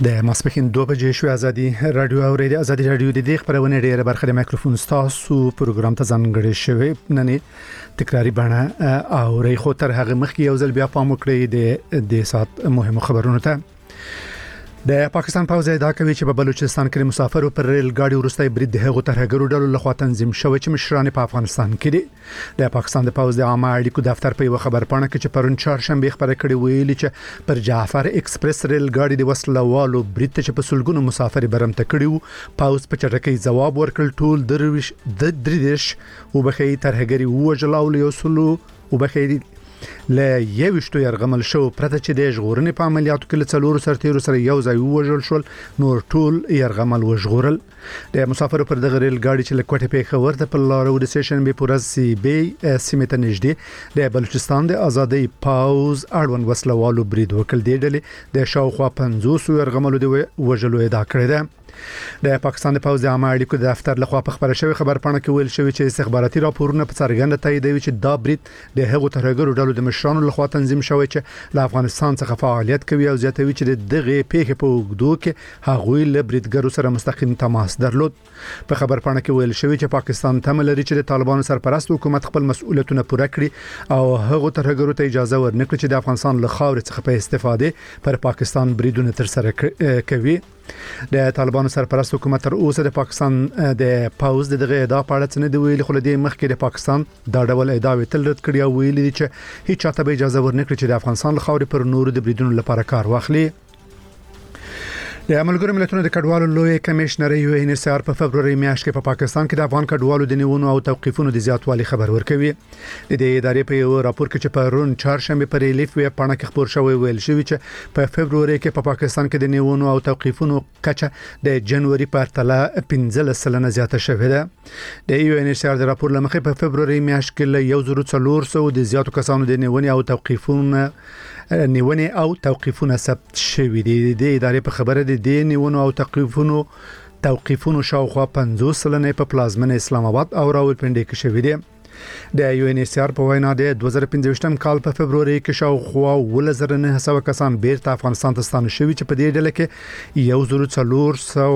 د ماسپخین 2 بجې شو ازادي رادیو اوریدي ازادي رادیو د دې خبرونه ډیره برخه د مایکروفون تاسو پروګرام ته ځانګړی شوی نن تکراری بڼه او ری خو تر هغه مخکې یو ځل بیا پام وکړئ د سات مهمه خبرونه ته د پاکستان پوځ ادعا کوي چې په بلوچستان کې مسافرو پر ریل گاډي ورسته برید د هغو ترهګرو ډلو لخوا تنظیم شوی چې مشران په افغانستان کې دي د پاکستان د پوځ د عامه اړیکو دفتر په یو خبر پاڼه کې چې پرون چهارشنبه خبره کړې ویلي چې پر جعفر ایکسپریس ریل گاډي د وسلوالو برید چې په سلګونو مسافر برمته کړیو پوځ په چټکۍ جواب ورکړ ټول درویش وبخي ترهګری وجلاول یو سلو وبخي ل یوشتو يرغمل شو پرته چې د ژغورنې په عملیاتو کې څلور سرتیرو سره یو ځای وژل شول نور ټول يرغمل وژغورل د مسافرو پر دغه ریل گاډي چې لکوټه په خبر ته په لارو د سټیشن به پورز سی بي سیمه نږدې د بلوچستان د ازادي پاوز اړوند وسلوالو برید وکړ دی ډلې د شاوخوا 50 يرغمل د وژلو ادعا کړې ده د پاکستان د پوځ د عامه اړیکو دفتر لخوا په خبره شوی خبر پاڼه کې ویل شوی چې استخباراتي راپورونه په څرګنده تاییدوي چې دا برید د هغو ترهګرو ډلو د مشرانو لخوا تنظیم شوی چې له افغانستان څخه فعالیت کوي او زیاتوي چې دغه پیښه په وګړو کې هغوی له بریدګرو سره مستقیم تماس درلود په خبر پاڼه کې ویل شوی چې پاکستان تمه لري چې د طالبانو سرپرست حکومت خپل مسؤلیتونه پوره کړي او هغه ترهګرو ته اجازه ورنکړي چې د افغانستان له خاورې څخه په استفاده پر پاکستان بریدونه تر سره کوي د طالبانو سرپرست حکومت تر اوسه د پاکستان د پاوز دغه ادعا په اړه څه نه دی ویلي خو د مخکې د پاکستان دا ډول ادعا تل رد کړی او ویلي چې هیڅ چاته به اجازه ورنکړي چې د افغانستان له خاورې پر نورو د بریدونو لپاره کار واخلي د ملګرو ملتونو د کډوالو لوی کمشنر یو ان اس ار په فبروري میاشت کې په پاکستان کې د افغان کډوالو د نیونو او توقيفونو د زیاتوالي خبر ورکوي د دې ادارې په یو راپور کې چې په رون چهارشنبه پر ریلیف وی پاڼه کې خبر شوی ویل شوی چې په فبروري کې په پاکستان کې د نیونو او توقيفونو کچه د جنوري په پرتله 15% زیاته شوې ده د یو ان اس ار د راپور لمخې په فبروري میاشت کې 1400 د زیاتو کسانو د نیونې او توقيفونو نیونې او توقيفونه ثبت شوې دي د ادارې په خبره د نیونو او توقيفونو شاوخوا 50% په پلازمنه اسلام آباد او راولپنډي کې شوې دي د یو ان اس ار په وینا د 2015 کال په فبروري کې شاوخوا 1900 کسان بیرته افغانستان ته ستانه شوي چې په دې ډله کې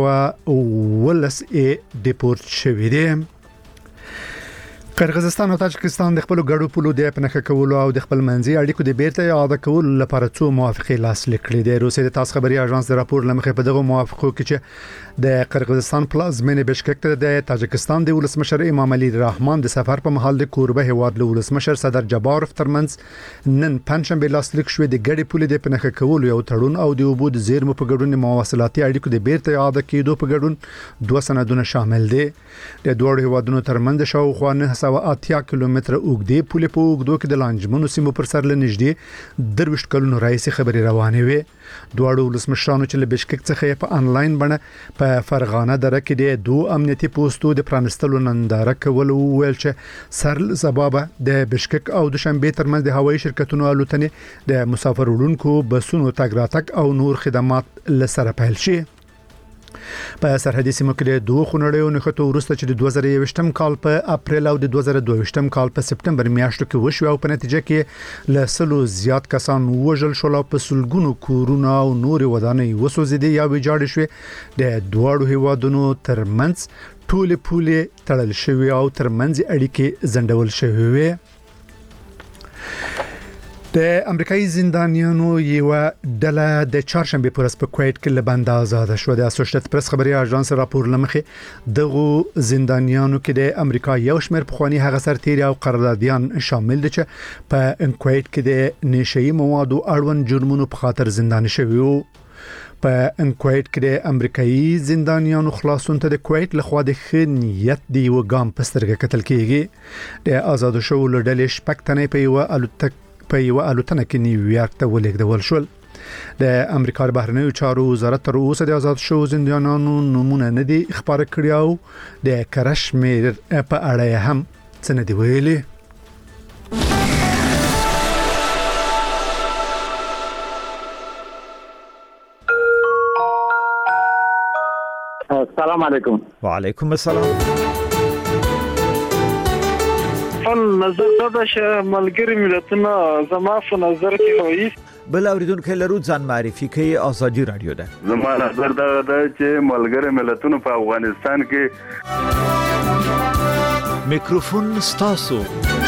1400 ډیپورت شوي دي قرغیزستان او تاجکستان د خپل ګډو پولو د پنځه کولو او د خپل منځي اړیکو د بیرته یاد کولو لپاره څو موافقې لاسلیک کړې دي روسي د تاسو خبري اژانس د راپور لمخې په دغه موافقو کې چې د قرغیزستان پلازمینه بشکک ته د تاجکستان د ولسمشر امام علي رحمان د سفر په محل د کوربه هواد له ولسمشر صدر جبارov ترمنځ نن پنځشنبه لاسلیک شوې د ګډي پولو د پنځه کولو یو تړون او د وبود زیرمو په ګډون مواصلاتي اړیکو د بیرته یاد کېدو په ګډون دوه سندونه شامل دي د دوه هوادونو ترمنځ شاوخوا 980 کیلومتره اوږدې پولې په اوږدو کې د لانجمنو سیمو پر سر لنږدې 23 کلونو راځي خبري روانې وي دوه ولسمشرانو چې له بشکک څخه په انلاین باندې په فرغانه دره کې د دوه امنیتي پوسټو د پرانستلو ننداره کول ویل چې سر سبب د بشکک او د شنبه ترمنځ د هوایي شرکتونو الوتنې د مسافر وړونکو بسونو تګ راتګ او نور خدمات لسره پیل شي په سرحدي سیمو کې د دوه خونړیو نښتو ورسته چې د 2021 کال په اپریل او د 2022 کال په سپټمبر میاشتو کې وشو او په نتیجه کې له سلو زیات کسان وژل شول او په سلګونو کورونه او نور ودانۍ وسوځېدې یا ویجاړې شوې د دوه هیوادونو ترمنځ ټول پولې تړل شوی او ترمنځ اړیکې زندول شوی وي د امریکایي زندانیانو یو ډله د چهارشنبه پر په کویت کې لبند آزاد شو د اسوسییټډ پریس خبري اژانس راپور لمخې دغه زندانیانو کې د امریکا یو شمېر پخوانی هغه سرتیري او قراردادیان شامل دي چې په کویت کې د نشئی موادو اړوند جرمونو په خاطر زنداني شوي وو په کویت کې د امریکایي زندانیانو خلاصون ته د کویت لخوا د خنیت دی و ګام پسترګه قتل کیږي د آزاد شو لړل شپکتنې په یو الوتنه کې نیویارک ته ولېږدول شول د امریکا بهرنیو چارو وزارت تر اوسه د آزاد شو زندانیانو نمونه نه دي خبر کړی او د کرشمیر په اړه هم څه نه دی ویلي السلام علیکم وعلیکم السلام نظر دا چې ملګری ملتونه زما په نظر کې وایي بل اوریدونکو لرو ځان معرفي کوي ازادي رادیو ده. زما نظر دا چې ملګری ملتونو په افغانستان کې میکروفون ستاسو.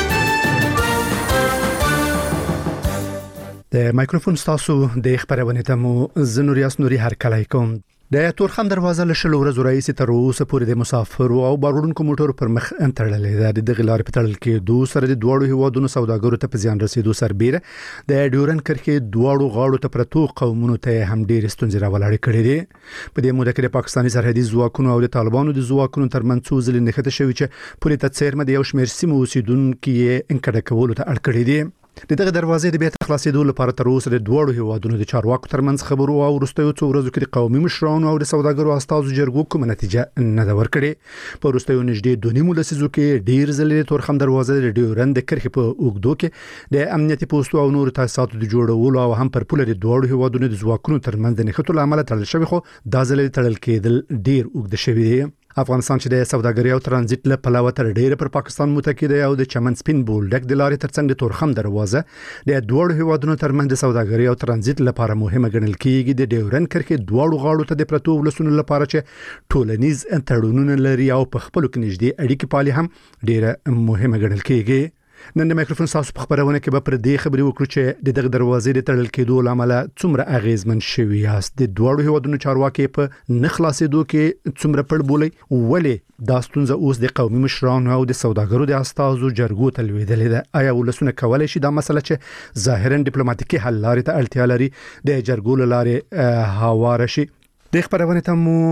د مایکروفون ستاسو د خبرونه ته مو زنوریاس نوري هر کله کوم. د تورخم دروازه له شلو ورځې رئیس تر اوسه پورې د مسافر او بارونکو موټر پر مخ انتړلې ده. د غلار په تړل کې دوه سره د دوړو هوادونو سوداګرو ته په ځان رسیدو سربېره د ډیورن کرښې دوړو غاړو ته پرتو قومونو ته هم ډېر ستونزې راولاړې کړې دي. په دې موده کې د پاکستاني سرحدي ځواکونو او د طالبانو د ځواکونو ترمنځ څو ځلې نښته شوې چې پورې تڅیرمه د یو شمېر سیمو اوسیدونکو یې انکډه کولو ته اړ کړې دي. دغه دروازې د بیرته خلاصېدو لپاره تر اوسه د دوړو هوادونو د چارواکو ترمنځ خبرو او وروستیو څو ورځو کې د قومي مشرانو او د سوداګرو استازو جرګو کومه نتیجه نه ده ورکړې. په وروستیو نږدې 2.5 لسیزو کې ډیر ځلې د تورخم دروازه د ډیورن د کرښې په اوږدو کې د امنیتي پوسټو او نور تاسیساتو د جوړولو او هم پر پوله د دوړو هوادونو د ځواکونو ترمنځ د نښتو لامل تړل شوی، خو دا ځلې تړل کېدل ډیر اوږد شوی دی. افغانستان چې د سوداګرۍ او ترانزیت له پلوه تر ډیره پر پاکستان متکی دی او د چمن سپین بولډک د لارې ترڅنګ د تورخم دروازه د دوړو هوادونو ترمنځ د سوداګرۍ او ترانزیت لپاره مهمه ګڼل کیږي. د ډیورن کرښې دوړو غاړو ته د پرتو ولسونو لپاره چې ټولنیز تړونونه لري او په خپل کې نږدې اړیکې پالي هم ډیره مهمه ګڼل کیږي. نن د مایکروفون تاسو په خبرونه کې به پر دې خبرې وکړو چې دغه دروازې د تړل کېدو لامل څومره اغیزمن شوی یاست. د دوړو هوادونو چارواکي په نخلاصېدو کې څومره پړ بولي، ولې دا ستونزه اوس د قومي مشرانو او د سوداګرو د استازو جرګو ته لویدلې ده؟ آیا ولسونه کولای شي دا مسله چې ظاهرا ډیپلوماټیکي حل لارې ته اړتیا لري د جرګو لارې هواره شي؟ د خبرونه ته مو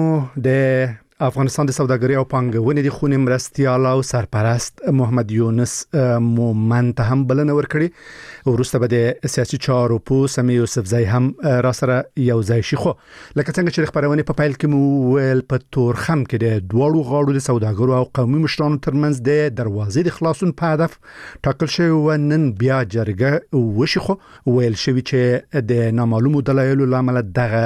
د افغانستان د سوداګرۍ او پانګونې د خونې مرستیال او سرپرست محمد یونس مومن ته هم بلنه ورکړي. وروسته به د سیاسي چارو په سمي یوسفزۍ هم را سره یو ځای شي. خو لکه څنګه چې خبرونه په پیل کې مو ویل، په تورخم کې د دوړو غاړو د سوداګرو او قومي مشرانو ترمنځ د دروازې د خلاصون په هدف ټاکل شوی و. نن بیا جرګه وشي، خو ویل شوی چې د نامعلومو دلایلو لامل دغه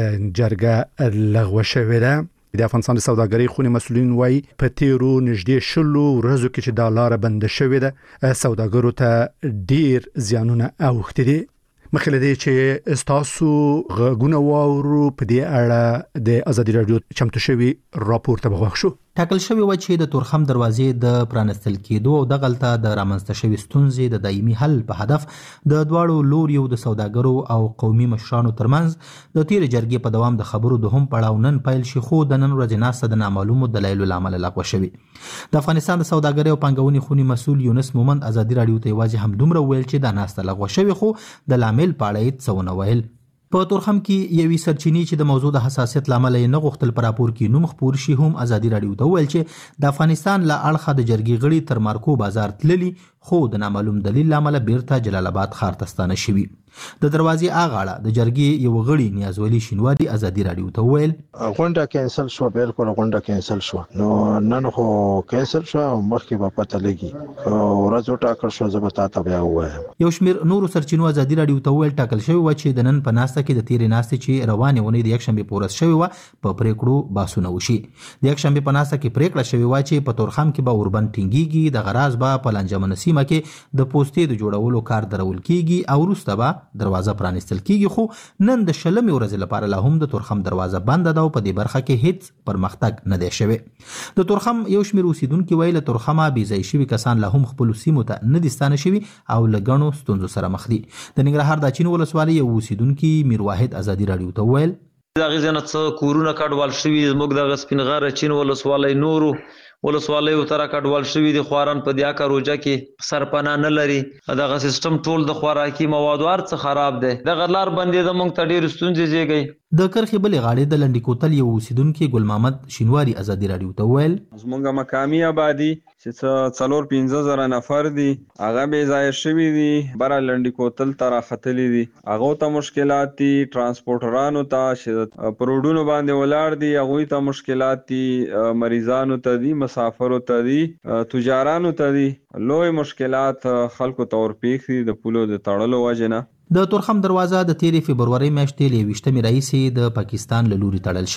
جرګه لغوه شوې ده. د افغانستان د سوداګرۍ خونې مسؤلین وایي په تیرو نږدې 10 ورځو کې چې دا لار بند شوې ده سوداګرو ته ډیر زیانونه اوښتي دي. مخکې له دې چې تاسو غږونه واورو په دې اړه د ازادي رادیو چمتو شوی راپور ته بغوښ شو. ټاکل شوی و چې د تورخم دروازې د پرانستل کېدو او د غلطه د رامنځته شوی ستونزې د دایمي حل په هدف د دواړو لوریو د سوداګرو او قومي مشرانو ترمنځ د تیر جرګې په دوام د خبرو دوهم پړاو نن پیل شي، خو د نن ورځې ناسته د نامعلومو دلایلو لامل لغوه شوی. د افغانستان د سوداګرۍ او پانګونې خونې مسؤل یونس مومن ازادي رادیو ته یوازې هم دومره ویل چې دا ناسته لغوه شوی، خو د لامل په اړه یې څه ونه ویل. په تورخم کې یوې سرچینې چې د موضوع د حساسیت لامل یې نه غوښتل په راپور کې نوم خپور شي هم ازادي رادیو ته ویل چې د افغانستان له اړخه د جرګې غړي تر مارکو بازار تللي، خو د نامعلوم دلیل لامل بیرته جلال آباد ښار ته ستانه شوي. د دروازې اغاړه د جرګې یو غړي نیازولي شینواری ازادي رادیو ته ویل غونډه کینسل شو. بالکل غونډه کینسل شو. نو نن خو کینسل شو، مخکې په پته لګي ورځ ټاکل شو. زه به تاسو بیا وایم. یو شمیر نورو سرچینو ازادي رادیو ته ویل ټاکل شوی و چې د نن په ناسته کې د تیرې ناستې چې روانې ونې د یکشنبې په ورځ شوی و په پریکړو باسونه وشي. د یکشنبې په ناسته کې پریکړه شوی و چې په تورخم کې به اوربند ټینګيږي، د غراز به په لنجمن سیمه کې د پوسټې د جوړولو کار درول کیږي او وروسته به دروازه پرانستل کیږي. خو نن د شلمې ورځې لپاره لا هم د تورخم دروازه بند ده او په دې برخه کې هیڅ پرمختګ نه دی شوی. د تورخم یو شمیر اوسیدونکو ویل تورخمه بې ځای شوي کسان لا هم خپل سیمو ته نه دي ستانه شوي او له ګڼو ستونزو سره مخ دي. د ننګرهار د اچین ولسوالۍ یو اوسیدونکي میر واحد ازادي رادیو ته ویل دغه ځنه څه کورونه کډوال شوي زموږ د سپینغار اچین ولسوالۍ نورو ولسوالیو تر کډوال شوي د خواران په دیا کاروجه کې سرپنا نه لري. دغه سیستم ټول د خوراکي موادو ارڅ خراب دی. دغه لار باندې د مونږ ته ډیر ستونزې زیږي. د کرخې بلې غاړې د لنډی کوتل یو اوسیدونکي ګل محمد شینواری ازادي رادیو ته ویل زمونږ مقامی آبادی چې 4-5 نفر دي هغه بې ځای شوي دي، بره لنډی کوتل ته راختلي دي. هغو ته مشکلات دي، ترانسپورټرانو ته چې په روډونو باندې ولاړ دي هغوی ته مشکلات دي، مریضانو ته دي، مسافرو ته دي، تجارانو ته دي. لوی مشکلات خلکو ته ورپېښ دي د پولو د تړلو وجې نه. د تورخم دروازه د 13 فبرورۍ میاشتې له 20 راهیسې د پاکستان له لوري تړل شوې.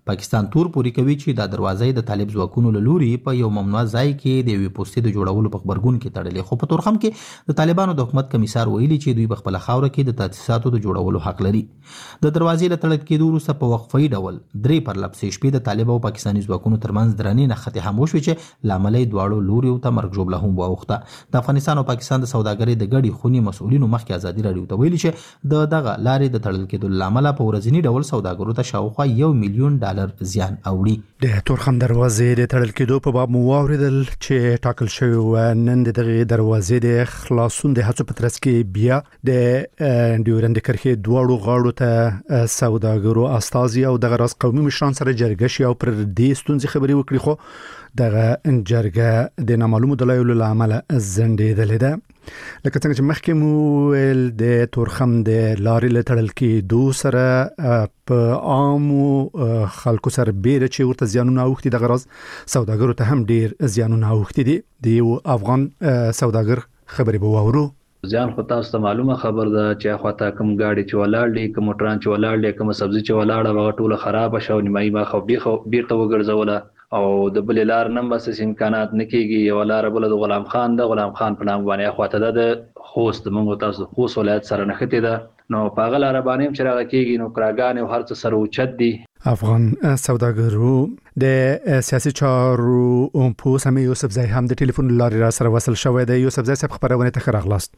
پاکستان تور پوری کوي چې دا دروازې د طالب ځواکونو له لوري په یو ممنوع ځای کې د یوې پوستې د جوړولو په خبرګون کې تړلې، خو په تورخم کې د طالبانو د حکومت کمیسار ویلي چې دوی په خپل خاوره کې د تاسیساتو د جوړولو حق لري. د دروازې له تړل کېدو وروسته په وقفي ډول 3 پرلپسې شپې د طالب او پاکستاني ځواکونو ترمنځ درنې نښتې هم وشوې چې لامل یې دواړو لوریو ته مرګ ژوبله هم واوښته. د افغانستان او پاکستان د سوداګرۍ د ګډې خونې مسؤلینو مخکې ازادي راډیو ته ویلي چې د دغه لارې د تړل کېدو له امله په ورځني ډول سوداګرو ته شاوخوا $1 مليون زیان اوړي. د تورخم دروازې د تړل کېدو په باب مو واوریدل چې ټاکل شوی و نن د دغه دروازې د خلاصون د هڅو په ترڅ کې بیا د ډیورند کرښې دواړو غاړو ته سوداګرو استازي او دغه راز قومي مشران سره جرګه شي او پر دې ستونزې خبرې وکړي، خو دغه جرګه د نامعلومو دلایلو له امله ځنډېدلې ده. لکه څنګه چې مخکې مو ویل د تورخم د لارې له تړل کېدو سره په عامو خلکو سره بیره چې ورته زیانونه اوښتي، دغه راز سوداګرو ته هم ډیر زیانونه اوښتي دي. د یو افغان سوداګر خبرې به واورو. ځان خو تاسو ته معلومه خبر ده چې خواته کوم گاډي چې ولاړ دي، کوم موټران چې ولاړ دي، کوم سبزي چې ولاړه هغه ټوله خراب شو، نیمایي ما خو بیرته وګرځوله او د بل لار نم بس امکانات نکېږي. یو لار بل د غلام خان په نام باندې خواته د خوست موږ تاسو خوست ولایت سره نښتې ده، نو په هغه لار باندې چې راغی کېږي نو کراګان او هر څه سره اوچت دي. افغان سوداګرو د سیاسي چارو په سمې یوسف زای هم د ټلیفون لارې را سره وصل شوی دی. یوسف زای صاحب خبرونه ته راغلاست.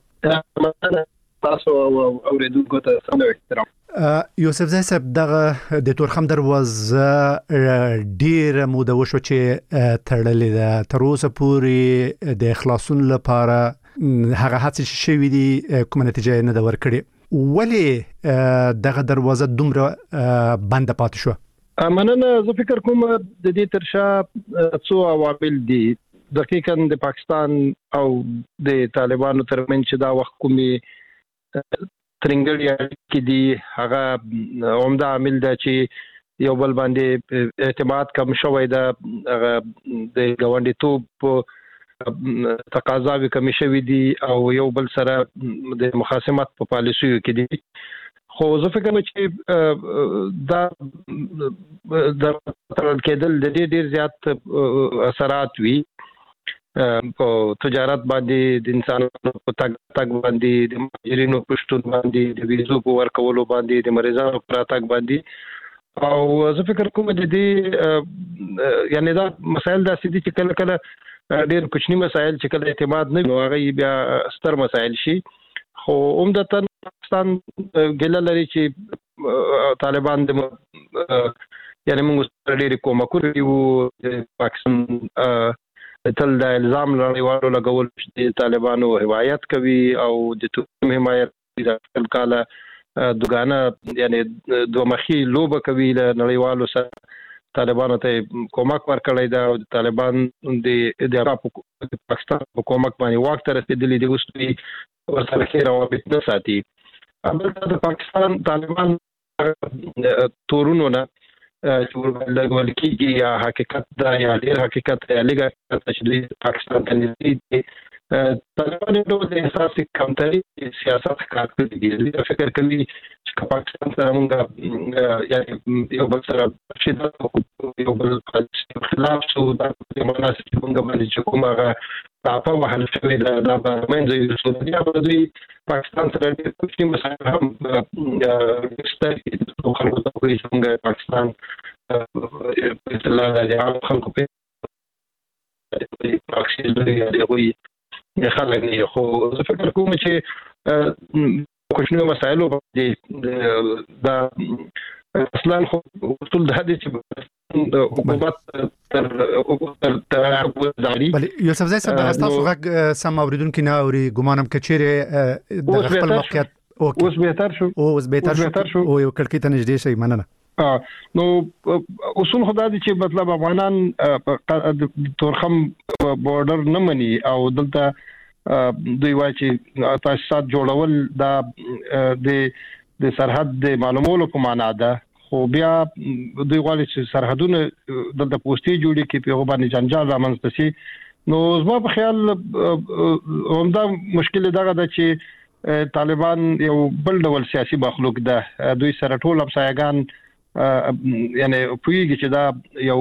تاسو اوریدونکو ته سم احترام. یوسف زای صاحب دغه د تورخم دروازه ډیره موده وشو چې تړلې ده، تر اوسه پورې د خلاصون لپاره هغه هڅې شوې دي کومه نتیجه نه ده ورکړې. ولې دغه دروازه دومره بنده پاتې شو؟ مننه. زه فکر کوم د دې ترشا څو عوامل دي. دقیقاً د پاکستان او د طالبانو ترمنځ چې دا وخت کومې ترنګړی کې دي هغه عمده عامل ده چې یو بل باندې اعتماد کم شوی ده، هغه د ګاونډیتوب تقاضاوي کم شوی دي او یو بل سره د مخاصمت په پالیسیو کې دي. خو زه فکر کوم چې دا د تړل کېدل د ډېر زیات اثرات وي په تجارت باندې، د انسانانو په تګ باندې، د مهاجرینو په شتون باندې، د ویزو په ورکولو باندې، د مریضانو پر تګ باندې. او زه فکر کوم د دې یعنی دا مسایل داسې دي چې کله کله ډېر کوچني مسایل چې کله اعتماد نه وي هغه بیا ستر مسایل شي. خو عمدتاً پاکستان ګله لري چې طالبان د یعنی موږ سره ډېر کومکونه کوي. پاکستان تل د الزام لړیوالو لګول چې طالبانو حمایت کوي او د توکم حمایت د خپل کاله دوګانه یعنی دوه مخي لوبه کوي له نړیوالو سره. طالبانو ته کومک ورکړی دا او طالبان د پاکستان په کومک باندې واک ته رسیدلی دي، اوس دوی ورسره ښې روابط نه ساتي. همدلته د پاکستان طالبان تورونو نه چې لګول کېږي یا حقیقت دا یا ډېر حقیقت یا لږ چې دوی پاکستان ته نږدې دي، طالبان یو ډول د احساس کمتري سیاست ښکار کړی دي. دوی فکر کوي چې پاکستان سره موږ یعنې یو بل سره شدت یو بل خلاف شو، دا په معنا چې موږ باندې چې کوم هغه تاپه وهل شوې ده دا به منځه یوسو. بیا به دوی پاکستان سره ډېر کوچني مسایل هم شته چې خلکو ته وایي چې موږ پاکستان په اصطلاح د عام خلکو په پراکسي لري یا هغوی خلک نه. خو زه فکر کوم چې کوچنیو مسایلو باندې دا اصلا خو اصول د هدي چې حکومت تر وزاري. بل یوسف زای صاحب تاسو غږ سم اوریدونکو نه اوري، ګمانم کچېره د خپل موقعیت اوس بهتر شو او یو کړکۍ ته نږدې شي. مننه. نو اصول خدا دي چې مطلب افغانان تورخم بورډر نه مني او دلته دوی وايي چې تاسیسات جوړول دا د سرحد د معلومولو په معنا ده. خو بیا دوی غواړي چې سرحدونه دلته پوسټي جوړي کې په باندې جنجال رامنځته شي. نو زما په خیال همدا مشکل دغه ده چې طالبان یو بل ډول سیاسي مخلوق ده. دوی سره ټول همسایګان یعنی پویږي چې دا یو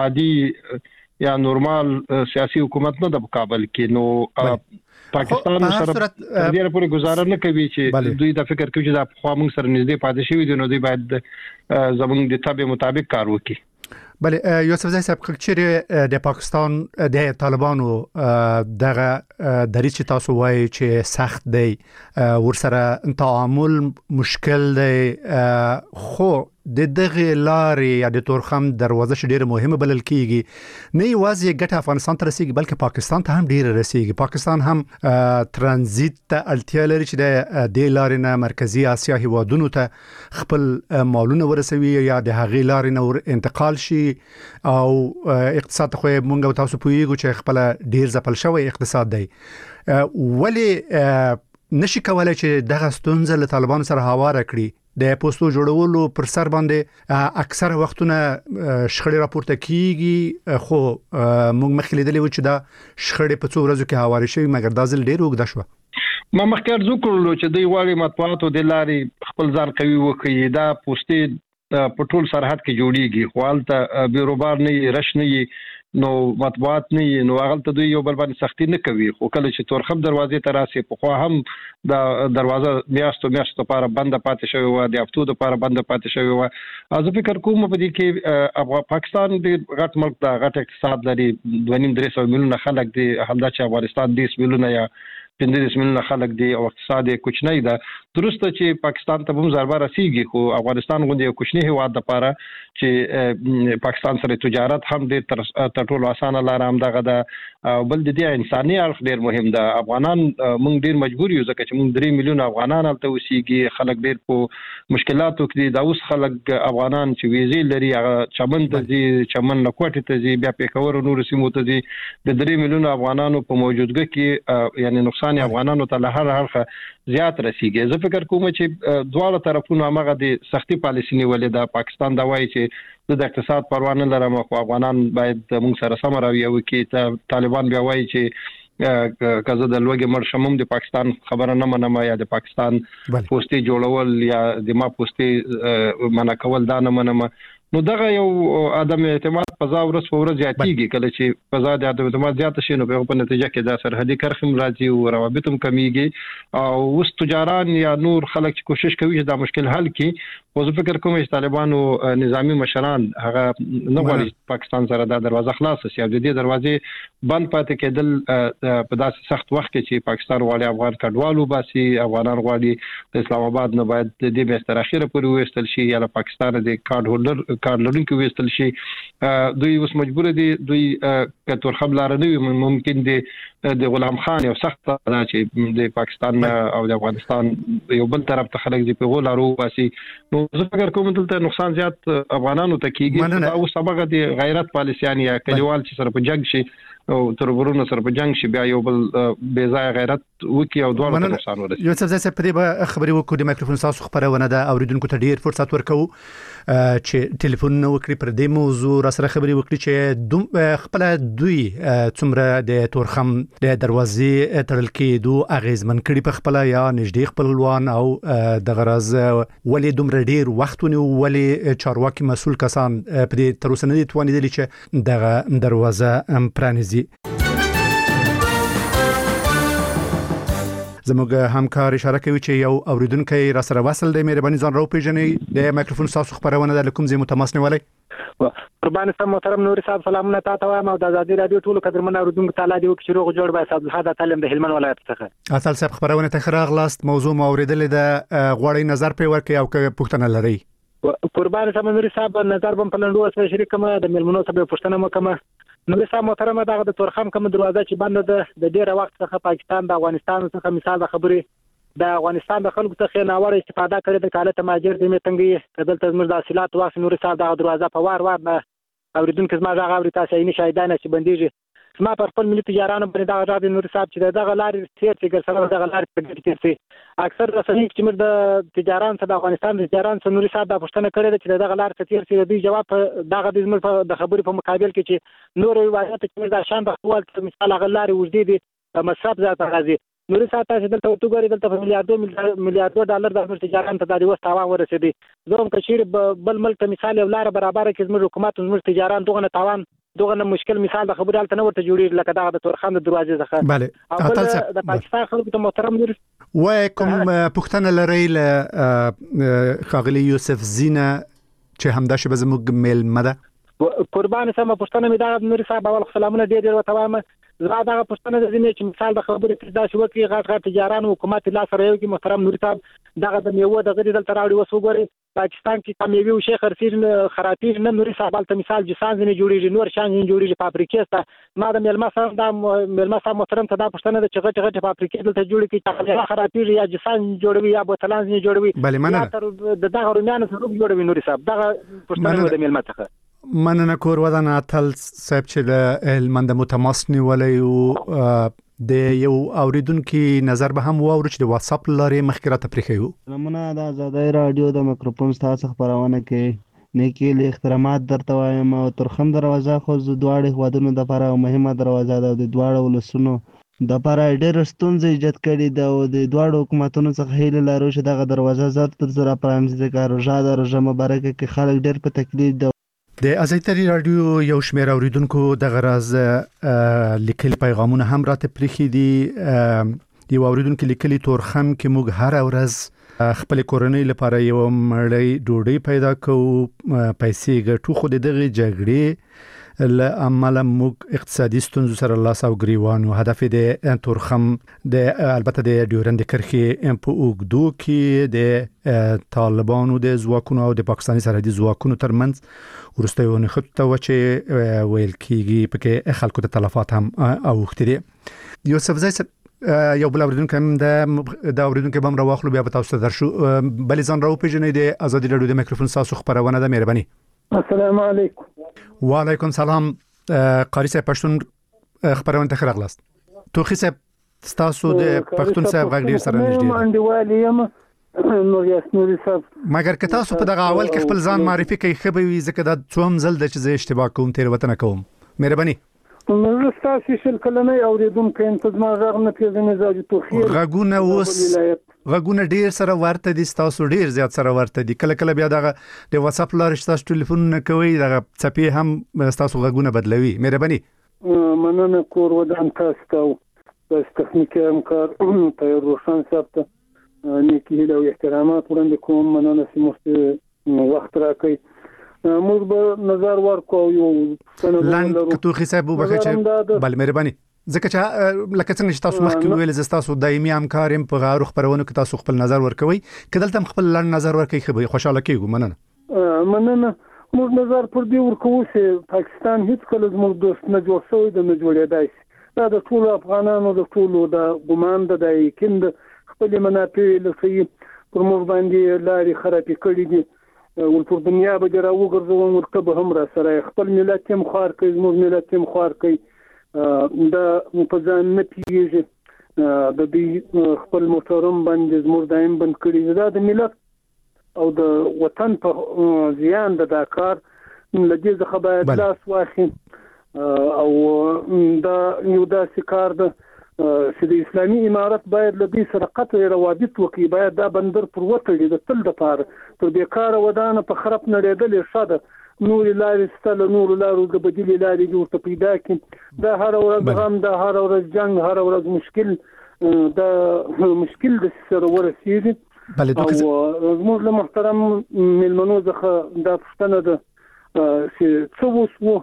عادي یا نورمال سیاسي حکومت نه د کابل کې نو پاکستان سره ډیره پورې گزاره نه کوي چې دوی د فکر کوي چې د خو موږ سره نږدې پاتې شي دي نو دوی باید زموږ د تابع مطابق کار وکړي. بله یوسف زای صاحب چې د پاکستان د طالبانو دغه دریځ چې تاسو وایي چې سخت دی ورسره تعامل مشکل دی خو د دغه لارې یا د تورخم دروازه چې ډیره مهمه بلل کیږي نه یوازې ګټه افغانستان ته رسیږي بلکې پاکستان ته هم ډیره رسیږي. پاکستان هم ترانزیت ته اړتیا لري چې د لارې نه مرکزی اسیا هیوادونو ته خپل مالونه ورسوي یا د هغې لارې نه انتقال شي او اقتصاد خو مونږ تاسو پوهیږو چې خپل ډیر ځپل شوی اقتصاد دی ولی نشي کولای چې دغه ستونزه له طالبانو سره هواره کړي. د پوسټو جوړولو پر سر باندې اکثر وختونه شخړې راپورته کیږي خو موږ مخکې لیدلې و چې دا شخړې په څو ورځو کې هوارې شوې مګر دا ځل ډېر اوږده شوه. ما مخکې ارزو کړلو چې دوی غواړي مطبوعاتو د لارې خپل ځان قوي وکړي. دا پوسټې په ټول سرحد کې جوړیږي خو هلته بیروبار نه رش نه نو مطبوعات نه نو هغه ته دوی یو بل باندې سختی نه کوي خو کله چې تورخم دروازې ته راسي په خو هم د دروازه میاشتو لپاره بنده پاتې شوی و د هفتو لپاره بنده پاتې شوی و. زه فکر کوم په دې کې پاکستان د غټ ملک د غټ اقتصاد لري 2.5 میلیونه خلک دي همدا چې افغانستان 10 میلیونه یا 15 میلیونه خلک دي او اقتصاد کوچنی ده. درسته چې پاکستان ته هم ضربه رسیږي خو افغانستان غوندي یو کوچنی هیواد لپاره چې پاکستان سره تجارت هم د ټولو اسانه لار هم دغه ده بل د دې انساني اړخ ډیر مهم ده. افغانان موږ ډیر مجبور یو ځکه چې موږ 3 میلیونه افغانان هلته اوسېږي خلک ډیر په مشکلاتو کې دي. دا اوس خلک افغانان چې ویزې لري هغه چمن ته ځي چمن نه کوټه ته ځي بیا پیښور او نور سیمو ته ځي. د 3 میلیونه افغانانو په موجودګۍ کې یعنی نقصان افغانانو ته له هر اړخه زیات رسیږي. زه فکر کوم چې دواړه طرفونو هغه د سختي پالیسي نیولې ده. پاکستان دا وایي چې د اقتصاد پروا نه لرم خو افغانان باید موږ سره سم راوي او کې طالبان بیا وایي چې کزه د لوګي مرشمم د پاکستان خبره نه منم یا د پاکستان پوسټي جوړول یا د ما پوسټي منع کول دا نه منم. نو دغه یو عدم اعتماد په ځا ورځ په ورځ زیاتېږي. کله چې په ځا د عدم اعتماد زیات شي نو په نتیجه کې د سرحدي کرخم راځي او روابط هم کمیږي او اوس تجاران یا نور خلک چې کوشش کوي چې دا مشکل حل کړي. خو زه فکر کوم چې طالبانو نظامی مشران هغه نه غواړي پاکستان سره دا دروازه خلاص شي او د دې دروازې بند پاتې کېدل په داسې سخت وخت کې چې پاکستان غواړي افغان کډوالو باسي افغانان غواړي د اسلام آباد نه باید د دې به تر اخره پورې وستل شي یا پاکستان د کارت هولډر کار لرونکو وستل شي. دوی اوس مجبور دي دوی کتور خبر نه ممکن دي د غلام خان یو سخت دا چې د پاکستان او د افغانستان یو بل طرف ته خلک دي په غولارو باسي. نو زه فکر کوم دلته نقصان زیات افغانانو ته کیږي او سبق دي غیرت پالیسیان یا کلیوال چې سره په جنگ شي او ترورونو سره په جنگ شي بیا یو بل بے ځای غیرت وکي او دواړه نقصان ورسي. یو څه ځکه په دې خبري وکړو د مایکروفون تاسو خبرونه ده اوریدونکو ته ډیر فرصت ورکو چې ټلیفون نو وکړي پر دې موضوع را سره خبري وکړي چې خپل دوی څومره د تورخم د دروازې تړل کېدو اغیزمن کړي په خپل یا نږدې خپلوان او د غرض ولې دومره ډیر وختونه ولې چارواکي مسول کسان په دې تر اوسه نه دي توانیدلي چې دغه دروازه پرانیزي. زموږ همکار اشاره کوي چې یو اوریدونکو را سره وصل دی. مهرباني ځان راو پیژنې د مایکروفون تاسو خبرونه د کوم ځای متماس نیولای. قربان سم محترم نوري صاحب سلامونه تاسو ته او د آزادي رادیو ټول قدرمن اوریدونکو تعالی دی چې روغ جوړ بای صاحب الحاد تعلم د هلمند ولایت څخه. اصل صاحب خبرونه ته خراغلاست موضوع موریدل د غوړی نظر په ورکه او پښتنه لري. قربان سم نوري صاحب نظر بم په لندو سره شریک کما د ملمنو سره پښتنه مکمه نوري صاحب محترم دغه د تورخم کوم دروازه چې بند د ډیره وخت څخه پاکستان د افغانستان څخه مثال د خبرې د افغانستان د خلکو څخه ناوړه استفاده کړې د کاله تماجر د میتنګي دلته زموږ د حاصلات واخ نوري صاحب دغه دروازه په وار نه اوریدونکو زما غا غوړي تاسو یې شاهدانه چې بنديږي. زما پر خپل ملي تجارانو باندې دغه راځي نوري صاحب چې دغه لارې تیر چې سره دغه لارې په دې کې سي اکثر رسنۍ چې موږ د تجاران څخه د افغانستان د تجاران څخه نوري صاحب د پښتنه کړې چې دغه لارې تیر سي د جواب دغه د زموږ د خبرې په مقابل کې چې نور روایت چې موږ د شان د خپل مثال غلارې وجدي دي مصرف ذات راځي نوري ساته چې دلته وګوري دلته په میلیارډ ډالر د تجارت ته د وستا تاوان ورسېدي زه هم کشیر بل ملک مثال یو لار برابر کې زموږ حکومت زموږ تجارت دغه تاوان دغه مشکل مثال د خبرې الته نه ورته جوړیږي لکه دا د تورخم د دروازې ځخه بله د پاکستان خلکو ته محترم دي وای کوم پښتنه لري له خاغلی یوسف زینه چې همدا شی به زموږ میل مده قربان سم پښتنه می دا نوري صاحب اول سلامونه ډیر وتوامه زه دا پښتنه د دې چې مثال د خبرې کې دا شو کې غاټ تجاران حکومت لا سره یو کې محترم نوري صاحب دغه د میوه د غړي دلته راوړي وسوګوري پاکستان کې کامیابی او شیخ خرسیر خراتیر نه نوري صاحب ته مثال جسان نه جوړیږي نور شان نه جوړیږي په افریقا ته ما د ملما صاحب محترم ته دا پښتنه د چغه په افریقا دلته جوړی کې خراتیر یا جسان جوړوي یا بوتلان نه جوړوي بله مننه د دغه رومیانو سره جوړوي نوري صاحب دغه پښتنه د ملما څخه مننه کور ودان اتل صاحب چې د هلمند متماس نیولې او د یو اوریدونکو نظر به هم واورو چې د واتس اپ لارې مخکره تفریخیو نمونه د آزادۍ رادیو د میکروفون تاسو خبرونه کې نیکی له احترامات درته وایم او ترخم دروازه خو د دواړو هوادونو د لپاره مهمه دروازه ده د دواړو ولسونو د لپاره ډېر ستونزې ایجاد کړي ده او د دواړو حکومتونو څخه هیله لرو چې دغه دروازه زر تر زر پرانیزي ځکه روژه مبارکه کې خلک ډېر په تکلیف ده د ازایتری رادیو یو شمېر اوریدونکو د غرض لیکلي پیغامونه هم راته پریخي دي یو اوریدونکو لیکلي تورخم کې موږ هر ورځ خپل کورنۍ لپاره یو مړی ډوډۍ پیدا کوو پیسې ګټو خو دغه جګړې لعمل موږ اقتصادي ستونزو سره لاس او ګریوان او هدف د تورخم د البته د ډیورند کرخي په اوګدو کې د طالبانو د ځواکونو او د پاکستاني سرحدي ځواکونو ترمنځ ورسته یو نخته و چې ویل کیږي پکې خلکو ته تلفات هم اوخته دي یوسف زای یو بل اوریدونکو هم د اوریدونکو بم راوخلو بیا به تاسو درشو بل ځان راو پیژنې د ازادي رادیو د میکروفون تاسو خبرونه ده مهرباني السلام علیکم وعلیکم سلام قاری صاحب پښتون خبرونه ته خراغلاست توخی صاحب تاسو د پښتون صاحب غږ ډیر سره نږدې منډیوالي یم نوري صاحب مګر که تاسو په دغه اول کې خپل ځان معرفي کوي خبري وي ځکه دا څوم زل د چې اشتباه کوم تیر وطن کوم مهرباني نو تاسو شل کلمې اوریدونکو انتظام غږ نه پیژنې زاجي توخیر غږونه اوس غږونه ډیر سره ورته دي تاسو ډیر زیات سره ورته دي کله کله بیا دغه د واتس اپ لارې تاسو ټلیفون نه کوي دغه چپی هم تاسو غږونه بدلوي مهرباني مننه کور ودان تاسو ته تخنیکی همکار طاهر روشن صاحب ته نیکی له احترامات وړاندې کوم مننه چې وخت راکړئ موږ به نظر ورکو یو لاندې توخی صاحب وبخښه بل مهرباني ځکه چې لکه څنګه چې تاسو مخکې ویل ز تاسو دایمي همکار يم په غاړو خبرونه کې تاسو خپل نظر ورکوي کله تم خپل لاندې نظر ورکوي خو خوشاله کیږو مننه موږ نظر پر دې ورکو چې پاکستان هیڅ کله زموږ دوست نه جوړ شوی د نه جوړېدای شي دا د ټولو افغانانو د ټولو د ګمان د یقین خپل منافع لسی پر موږ باندې لاري خرابې کړې دي ولپور دنیا به درا وګرځوم ورکه هم را سره خپل ملت هم خار کوي زموږ ملت هم خار کوي دا په ځان نه پیږي د دې خپل محترم باندې زموږ دایم بند کړی دا د ملت او د وطن په زیان د کار لږه ځخه باید لاس واخلي او دا یو داسې کار ده چې د اسلامي امارت باید له دې سره قطع روابط وکړي باید دا بندر پر وتړي د تل د پاره تر دې کار ودانه په خراب نړیدل شاده نور لارې ستل نور لارو د بدیل لارې جوړ ته پیدا کړي دا هر ورځ غم دا هر ورځ جنگ هر ورځ مشکل دا مشکل د سره ورسېږي او زموږ له محترم ملمنو څخه دا پښتنه ده چې څه وسو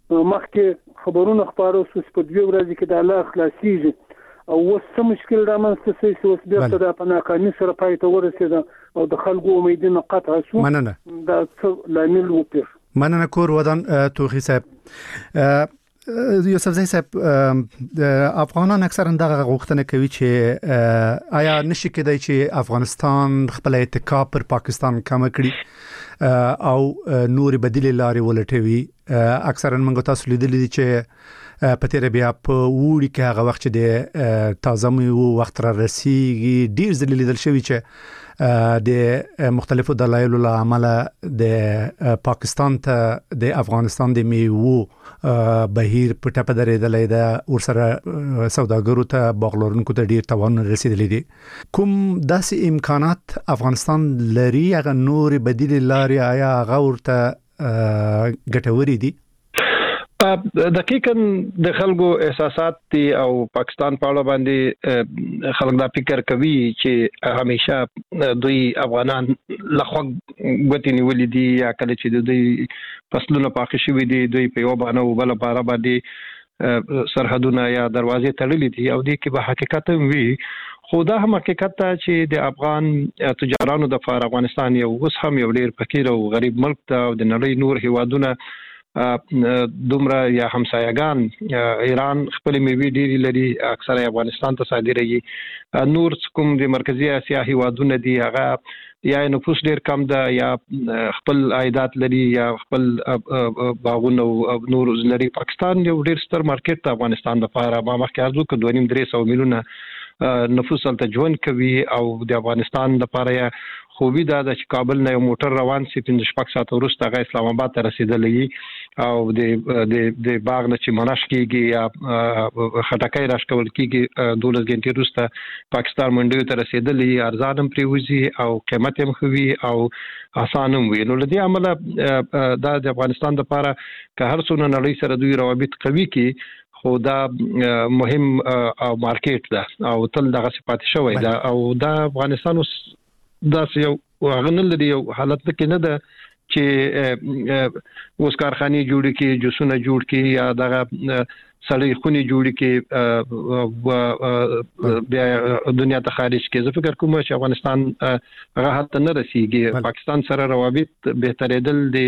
مخکې خبرونه خبرو سوس په دوه ورځې کې د الله خلاصيږي او وسه مشکل رامنځته شي چې اوس بیا د پناکاني سره پای ته ورسېده او د خلکو امیدونه قطع شو مننه دا څه لامل وکړ مننه کور ودان توخی صاحب یوسف زای صاحب افغانان اکثرا دغه غوښتنه کوي چې آیا نشي کېدای چې افغانستان خپل اتکا پر پاکستان کم کړي او نور بدیل لارې ولټوي اکثرا موږ تاسو لیدلې چې په تیر بیا په وړي کې هغه وخت د تازه مو وخت را رسیږي ډیر ځله لیدل شوی چې د مختلفو دلایلو له امله د پاکستان ته د افغانستان د میوو بهیر په ټاپه درېدلې ده ورسره سوداګرو ته باغلورونکو ته ډیر توان رسیدلې دي کوم داسې امکانات افغانستان لري هغه نور بدیل لاري آیا هغه ورته ګټوري دي دقیقاً د خلکو احساسات دي او پاکستان په اړه باندې خلک دا فکر کوي چې همیشه دوی افغانان لخوا غوتی نیولې دي یا کله چې دوی فصلونه پاخه شوي دي دوی په یو باندې او بل بار باندې سرحدونه یا دروازې تړلې دي او دې کې به حقیقت وي خو دا هم حقیقت چې د افغان تجارانو د فار افغانستان یو اوس هم یو ډیر فقیر او غریب ملک ته او د نړۍ نور هیوادونه دومره یا همسایگان ایران خپل میوه ډیری لري اکثره افغانستان ته صادرېږي نور کوم د مرکزی اسیا هیوادونه دي هغه یا نفوس ډیر کم ده یا خپل عائدات لري یا خپل باغونه او نور لري پاکستان یو ډیر ستر مارکیټ افغانستان لپاره ما مخکې ارزو ک 2.3 میلیونه نفوس ته ژوند کوي او د افغانستان لپاره خوبي دا چې کابل نه یو موټر روان سي 15 ساعت وروسته غا اسلام آباد ته رسیدلې او د باغ نه چې مناش کیږي یا خټکای راشکول کیږي 12 غنټې وروسته پاکستان منډیو ته رسیدلې ارزانم پریوزي او قیمت هم خوي او اسانم وي نو لدی عمله دا د افغانستان لپاره که هر څونه نړۍ سره دوی روابط قوي کی خو دا مهم او مارکیټ ده او تل دغه صفات شوی ده او دا افغانستان دا یو غنل لري یو حالت کې نه ده چې اوس کارخانه جوړ کی جوسونه جوړ کی یا دغه سړی خونی جوړ کی بیا دنیا ته خارج کی زه فکر کوم چې افغانستان هغه حتی نه رسیږي پاکستان سره روابط بهترېدل دي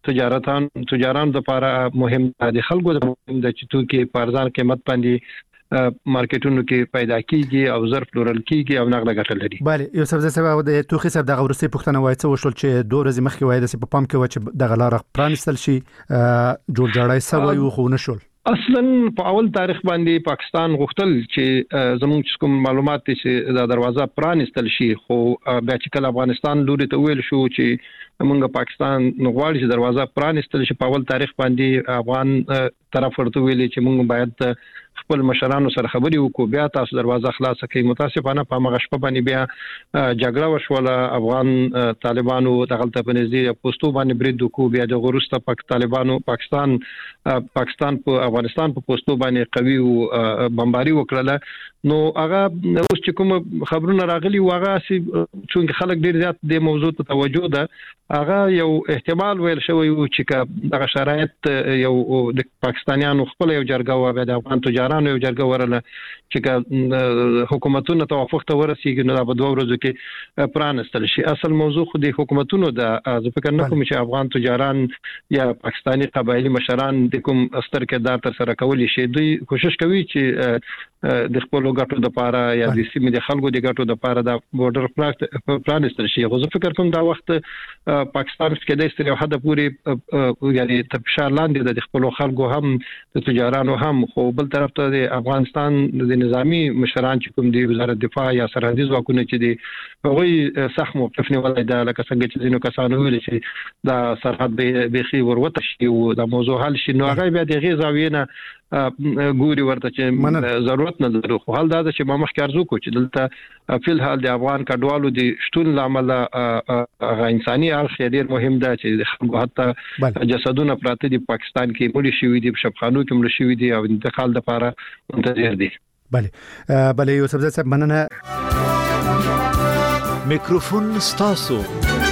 تجاران لپاره مهم دي خلکو د مهم د چتو کې پارزان قیمت باندې مارکیټونو کې پیدا کیږي او ظرف پلورل کیږي او نغله ګټل لري بله یو څه سبب د توخي سبب د غورسي پښتنه وایي څه وشول چې 2 ورځې مخکې وایي د پام کې و چې د غلار پرانستل شي جوړ جوړای سوي خو نشول اصلا په اول تاریخ باندې پاکستان غوښتل چې زموږ کوم معلومات چې د دروازه پرانستل شي خو بیا چې کله افغانستان لوري ته ویل شو چې موږ پاکستان غواړي چې دروازه پرانستل شي په اول تاریخ باندې افغان طرف ورته ویلي چې موږ باید خپل مشرانو سره خبري وکړو بیا تاسو دروازه خلاص کړئ متاسفانه په مغه شپه باندې بیا جګړه وشوله افغان طالبانو دغلت په نږدې پوسټو باندې برید وکړو بیا د غورسته طالبانو پاکستان په افغانستان په پوسټو باندې قوي او بمباري وکړه نو هغه اوس چې کوم خبرونه راغلي واغه چې خلک ډیر زیات د موضوع ته توجه ده هغه یو احتمال ویل شوی چې دغه شرایط یو د پاکستانیانو خپل یو جرګه و د افغان تجارانو یو جرګه ورله چې حکومتونو توافق ته ورسیږي نو په 2 ورځو کې پرانستل شي اصل موضوع خو د حکومتونو د فکر نه کوم چې افغان تجاران یا پاکستانی قبایلی مشران د کوم استر کردار تر سره کولی شي دوی کوشش کوي چې د خپل ګټو د پاره یا د سیمې د خلکو د ګټو د پاره د بورډر پرانستل شي خو زه فکر کوم دا وخت پاکستان کې د استریو حد پورې یعنی تفشار لاندې د خپل خلکو هم د تجارانو هم خو بل طرف ته د افغانستان د نظامی مشران چې کوم دی وزارت دفاع یا سرحدي ځواکونه چې دی هغوی سخت موقف نیولای دا لکه څنګه چې ځینو کسانو ویل چې دا سرحد به ورته شي او دا موضوع حل شي نو هغه بیا د غیزاوی نه ګوري ورته چې ضرورت نه لري خو حال دا چې ما مخکې ارزو کو چې دلته فل حال د افغان کډوالو د شتون لامل هغه انساني اړخ ډیر مهم ده چې حتی جسدونه پراته دي پاکستان کې مړي شوی دي شپخانو کې مړي شوی دي او انتقال لپاره منتظر دي بله یوسف زاد صاحب مننه میکروفون ستاسو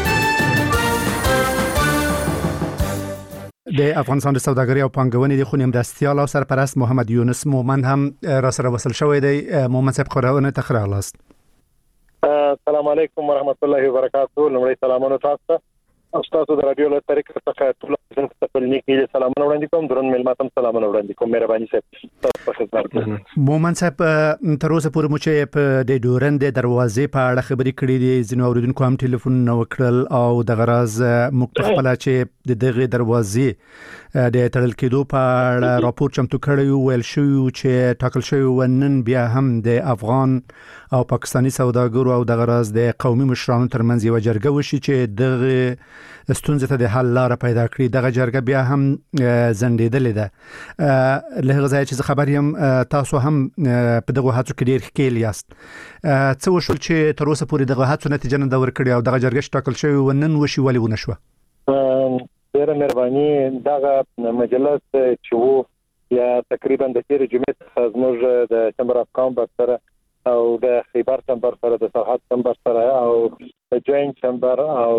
د افغانستان د سوداګرۍ او پانګونې د خونیم مرستیال او سرپرست محمد یونس مومند هم را سره وصل شوی دی مومند صاحب خبرونه ته راغلاست السلام علیکم ورحمت الله وبرکاتہ لمړی سلامونه تاسو تاسو د رادیو له طریقې څخه ټول خپل نیکی سلامونه وړاندې کوم درن ملماتم سلامونه وړاندې کوم مهرباني صاحب تاسو په خدمت کې مومن صاحب تر اوسه پورې مو چې په د ډورند دروازې په اړه خبرې کړې دي ځینو اوریدونکو هم ټلیفون نو وکړل او د غراز مخبل چې دغه دروازې د تړل کېدو په اړه راپور چمتو کړی ویل شو چې ټاکل شوی ونن بیا هم د افغان او پاکستانی سوداګرو او د غراز د قومي مشرانو ترمنځ یو جرګه وشي چې دغه ستونزې ته د حل لار پیدا کړي. دغه جرګه بیا هم زندېدلې ده. له غزا چې خبر یم تاسو هم په دغه هڅو کې ډیر ښکیل یاست. څه وشول چې تر اوسه پورې دغه هڅو نتیجه نه دا ورکړي او دغه جرګه ټاکل شوی ونن وشي ولې ونه شو؟ ډیره مهرباني. دغه مجلس چې وو یا تقریبا د تیر جمعې څخه زموږ د چمبر اف کامبر سره او د خیبر چمبر سره د سرحد چمبر سره او د جوینټ چمبر او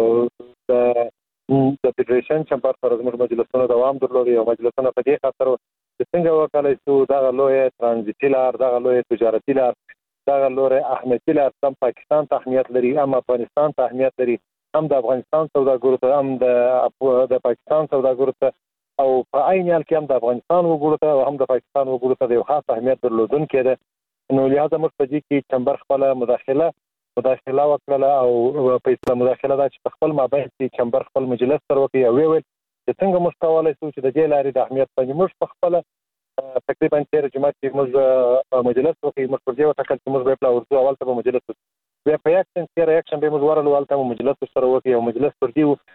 د فدریشن چمبر سره زموږ مجلسونه دوام درلود. او مجلسونه په دې خاطر چې څنګه وکړای شو دغه لوی ترانزیتي لار، دغه لوی تجارتي لار، دغه لوی اهمیتي لار هم پاکستان ته اهمیت لري، هم افغانستان ته اهمیت لري، هم د افغانستان سوداګرو ته، هم د پاکستان سوداګرو ته او په عین حال کې هم د افغانستان وګړو ته او هم د پاکستان وګړو ته د یو خاص اهمیت درلودونکی ده. نو لہذا موږ په دې کې چمبر خپل مداخله وکړه او په اسلام مداخله دا چې خپل مابین کې چمبر خپل مجلس سره وکړي او ویل چې څنګه موږ کولای شو چې د دې لارې د اهمیت باندې موږ خپل تقریبا تیر جمعه کې موږ مجلس وکړي. موږ پر دې وټاکل چې موږ به ورته اول ته مجلس بیا په یکشن به موږ ورل ولته مجلس سره وکړي او مجلس پر دې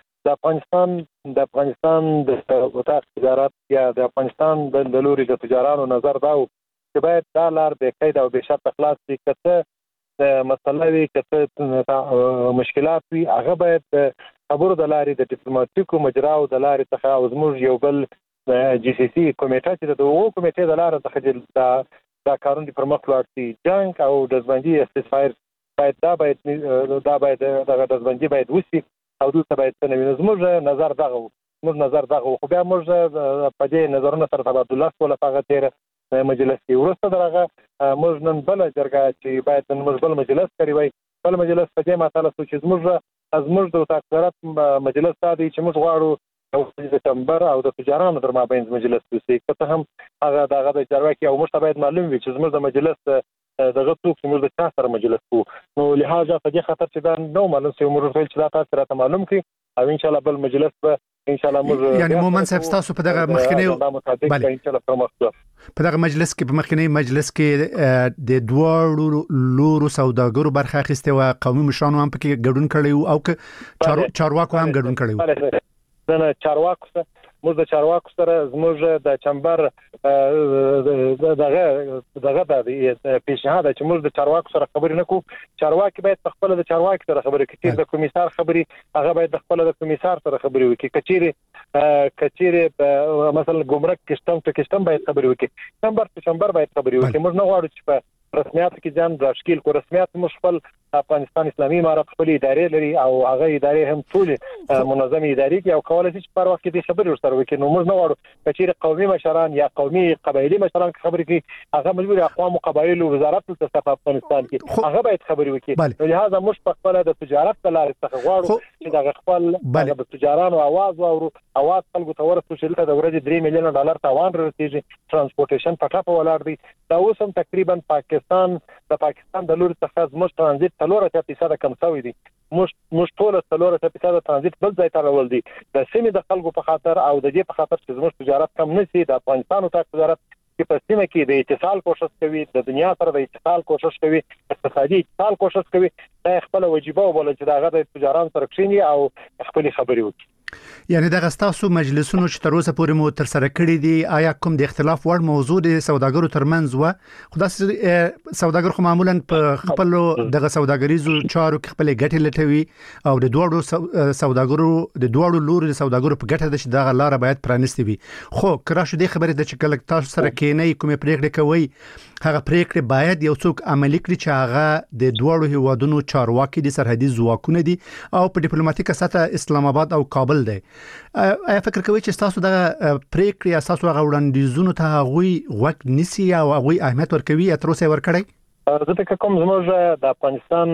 د افغانستان د وزارت تجارت یا د افغانستان د لوري د تجارانو نظر دا چې باید دا لار به قید او به شرط خلاص شي. کته مسله وي، کته مشکلات وي، هغه باید خبرو د لارې د ډیپلوماټیکو مجراو د لارې څخه او زموږ یو بل جی سی سی کمیټه چې د وو کمیټې د لارې څخه دا کارونه پر مخ لاړ شي. جنگ او دزبندي استفایر باید دغه دزبندي باید وسی او دلته باید څنګه زموږ نظر دغه خو بیا موږ په دې نظرونو سره تبادله ولا هغه تیر مجلس کې ورسته درغه موږ نن بل جرګه چې باید موږ بل مجلس کوي وای بل مجلس په دې ماته له چې زموږ د تاکرات مجلس ته دي چې موږ غواړو د چمبر او د تجارانو در مابین مجلس وسی کته هم هغه دغه د جرګه کې او موږ باید معلوم وي چې زموږ د مجلس دغه څوک چې موږ د چا سره مجلس کوو. نو لہذا په دې خاطر چې دا نو معلوم شي موږ ټول چې دا تاسو راته معلوم کړي او ان شاء الله بل مجلس به ان شاء الله موږ یعنی مومن صاحب تاسو په دغه مخکنی بله ان شاء الله په دغه مجلس کې په مخکنی مجلس کې د دوه لورو سوداګرو برخه اخیسته او قومي مشرانو هم پکې ګډون کړي او چارواکو هم ګډون کړي. نه چارواکو سره موږ د چارواکو سره زموږ د چمبر دغه د پیشنهاد چې موږ د چارواکو سره خبرې نه کوو. چارواکي باید خپل د چارواکي سره خبرې کوي، د کمیسار خبرې هغه باید خپل د کمیسار سره خبرې وکړي. کچېره مثلا ګمرک کشتم باید خبرې وکړي، چمبر باید خبرې وکړي. موږ نه غواړو چې په رسمیات کې ځان راشکیل کو. رسمیات موږ خپل افغانستان اسلامي امارت خپل ادارې لري او هغه ادارې هم ټول منظمه ادارې کې او کولای شي چې پر وخت کې خبرې ورسره وکړي. نو موږ نه غواړو چې قومي مشران یا قومي قبایلی مشران خبرې کوي، هغه مجبور اقوام او قبایل او وزارت ته په افغانستان کې هغه باید خبرې وکړي. نو لہذا موږ په خپل د تجارت په لارې څخه غواړو چې دا خپل د تجارانو اواز خلکو ته ورسوي چې د ورځې 3 میلیون ډالر تاوان رسیږي. ترانسپورټیشن په ټاپه ولاړ دی. دا اوس هم تقریبا د پاکستان د لوري څخه زموږ ترانزیت 3% کم شوی دی. موږ ټول 3% ترانزیت بل ځای ته راول دي د سیمې د خلکو په خاطر او د دې په خاطر چې زموږ تجارت کم نشي. د افغانستان او تجارت چې په سیمه کې د اتصال کوشش کوي، د دنیا سره د اتصال کوشش کوي، اقتصادي اتصال کوشش کوي، دا خپل واجبہ وبول چې داغه د تجارت سره کښینی او خپل خبرې وکړي. یعنی دغه تاسو مجلسونو چې تر اوسه پورې مو تر سره کړی دي آیا کوم د اختلاف وړ موضوع د سوداګرو ترمنځ و؟ خدای سوداګر خو معمولا په خپل دغه سوداګریزو چارو کې خپل ګټې لټوي او د دوړو سوداګرو د دوړو لوري سوداګرو په ګټه د دغه لار باید پرانستي وي. خو کرا شو د خبرې د چکل تاسو سره کېنې کومې پریکړې کوي هغه پریکړې باید یو څوک عملي کړي چې هغه د دوړو هیوادونو چارواکي دي، سرحدي ځواکونه دي او په ډیپلوماټیکه سطح اسلام آباد او کابل دی. آیا فکر کوئ چې تاسو د پریکړې اساس او وړاندیزونو ته غوي وخت نسی او غوي اهمیت ورکوي تر اوسه ورکړی؟ زه فکر کوم زموږ د افغانستان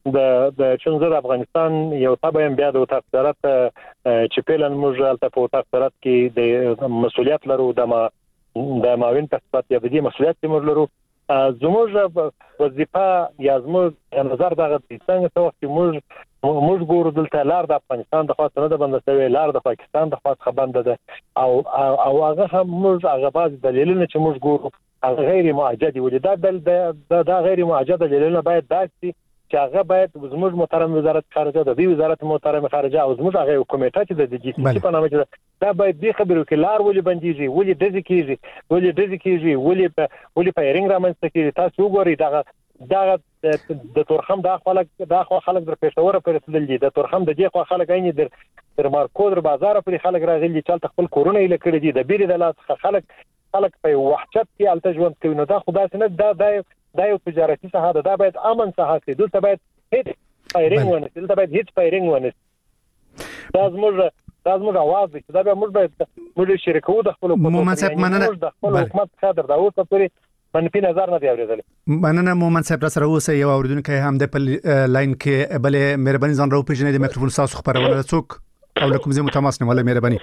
د چنځر افغانستان یو تابع بیا د تفسیرات چې پیلن موږ البته په تفسیرات کې د مسولیت لرو د معاون تفسیرات یا د مسولیت موږ لرو زموږ وظیفه یا زموږ نظر دغه څنګه ته وخت موږ ګورو دلته لار د افغانستان د خاطر نه د بند شوی لار د پاکستان د خاطر بند ده او هغه هم موږ هغه بعض دلیلونه چې موږ ګورو هغه غیر معجد ولې دا غیر معجد دلیلونه باید داسي چې هغه باید زموږ محترم وزارت خارجه د دې وزارت محترم خارجه او زموږ هغه کمیټه چې د جی سی په نامه چې دا باید دې خبرو کې لار ولې بنديږي ولې دځ کیږي ولې فایرینګ رامنځته کیږي تاسو وګورئ دا د تورخم د خلک در پېښور پر تلل دي د تورخم د دې خلک عین در مارکو در بازار پر خلک راغلي چې خپل کورونه یې کړی دي د بیرې د لاس خلک په وحشت کې التجوان کوي نو دا خدای سره دا یو تجارتي ساحه ده دا باید امن ساحه کې دلته باید هیڅ فایرینګ ونه دا زموږ आवाज دی دا به موږ شریکو د خپل حکومت خاطر دا اوسه پوری منفي نظر نه دی اوریدل مننه مومن صاحب سره اوسه یو اوریدونکو هم د لاین کې بلې مهرباني ځان راو پیژنې د میکروفون تاسو خبرونه څوک او لکم زه متماس نه ولا مهرباني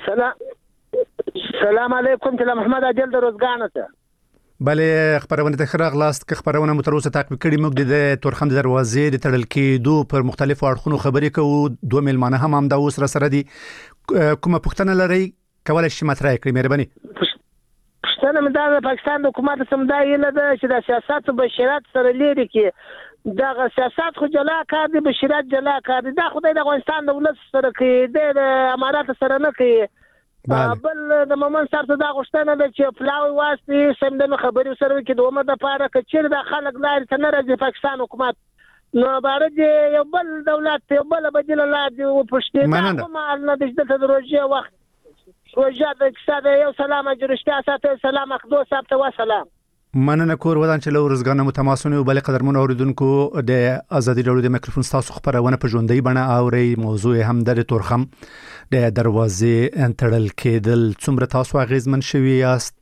سلام علیکم تل محمد اجل د روزګان ته بلې خبرونه ته خراغ لاست که خبرونه متروسه تعقیب کړي موږ د تورخم د دروازې د تړل کېدو پر مختلفو اړخونو خبرې کوو دوه ملمانه هم دا اوس سره دي کومه پوښتنه لري کولای شي مطرح کړئ مهرباني پښتنه مې د پاکستان د حکومت سمدای نه ده چې د سیاست او بشریت سره لري کې دا سیاست خو جلا کار دی بشریت جلا کار دی دا خدای د افغانستان د ولس سره کې د امارات سره نه کوي بل د مومن صاحب دا غوښتنه ده چې پلاوی واسطي سم د خبري سره کې د عمر د پاره کچیر د خلک لار ته نه راځي پاکستان حکومت نو بارد یو بل دولت یو بل بدیل لار دی او پښتې کومه نه د تدریجي وخت وجاد اقتصاد یو سلام جوړشته ساته سلام اخدو ثابت و سلام مننه کور ودان چې له ورزګانه متماسونه او بل قدرمن اوریدونکو د ازادي راډیو د میکروفون تاسو خبرونه په ژوندۍ بڼه اوري موضوع هم د تورخم د دروازې انټرل کېدل څومره تاسو غیزمن شوي یاست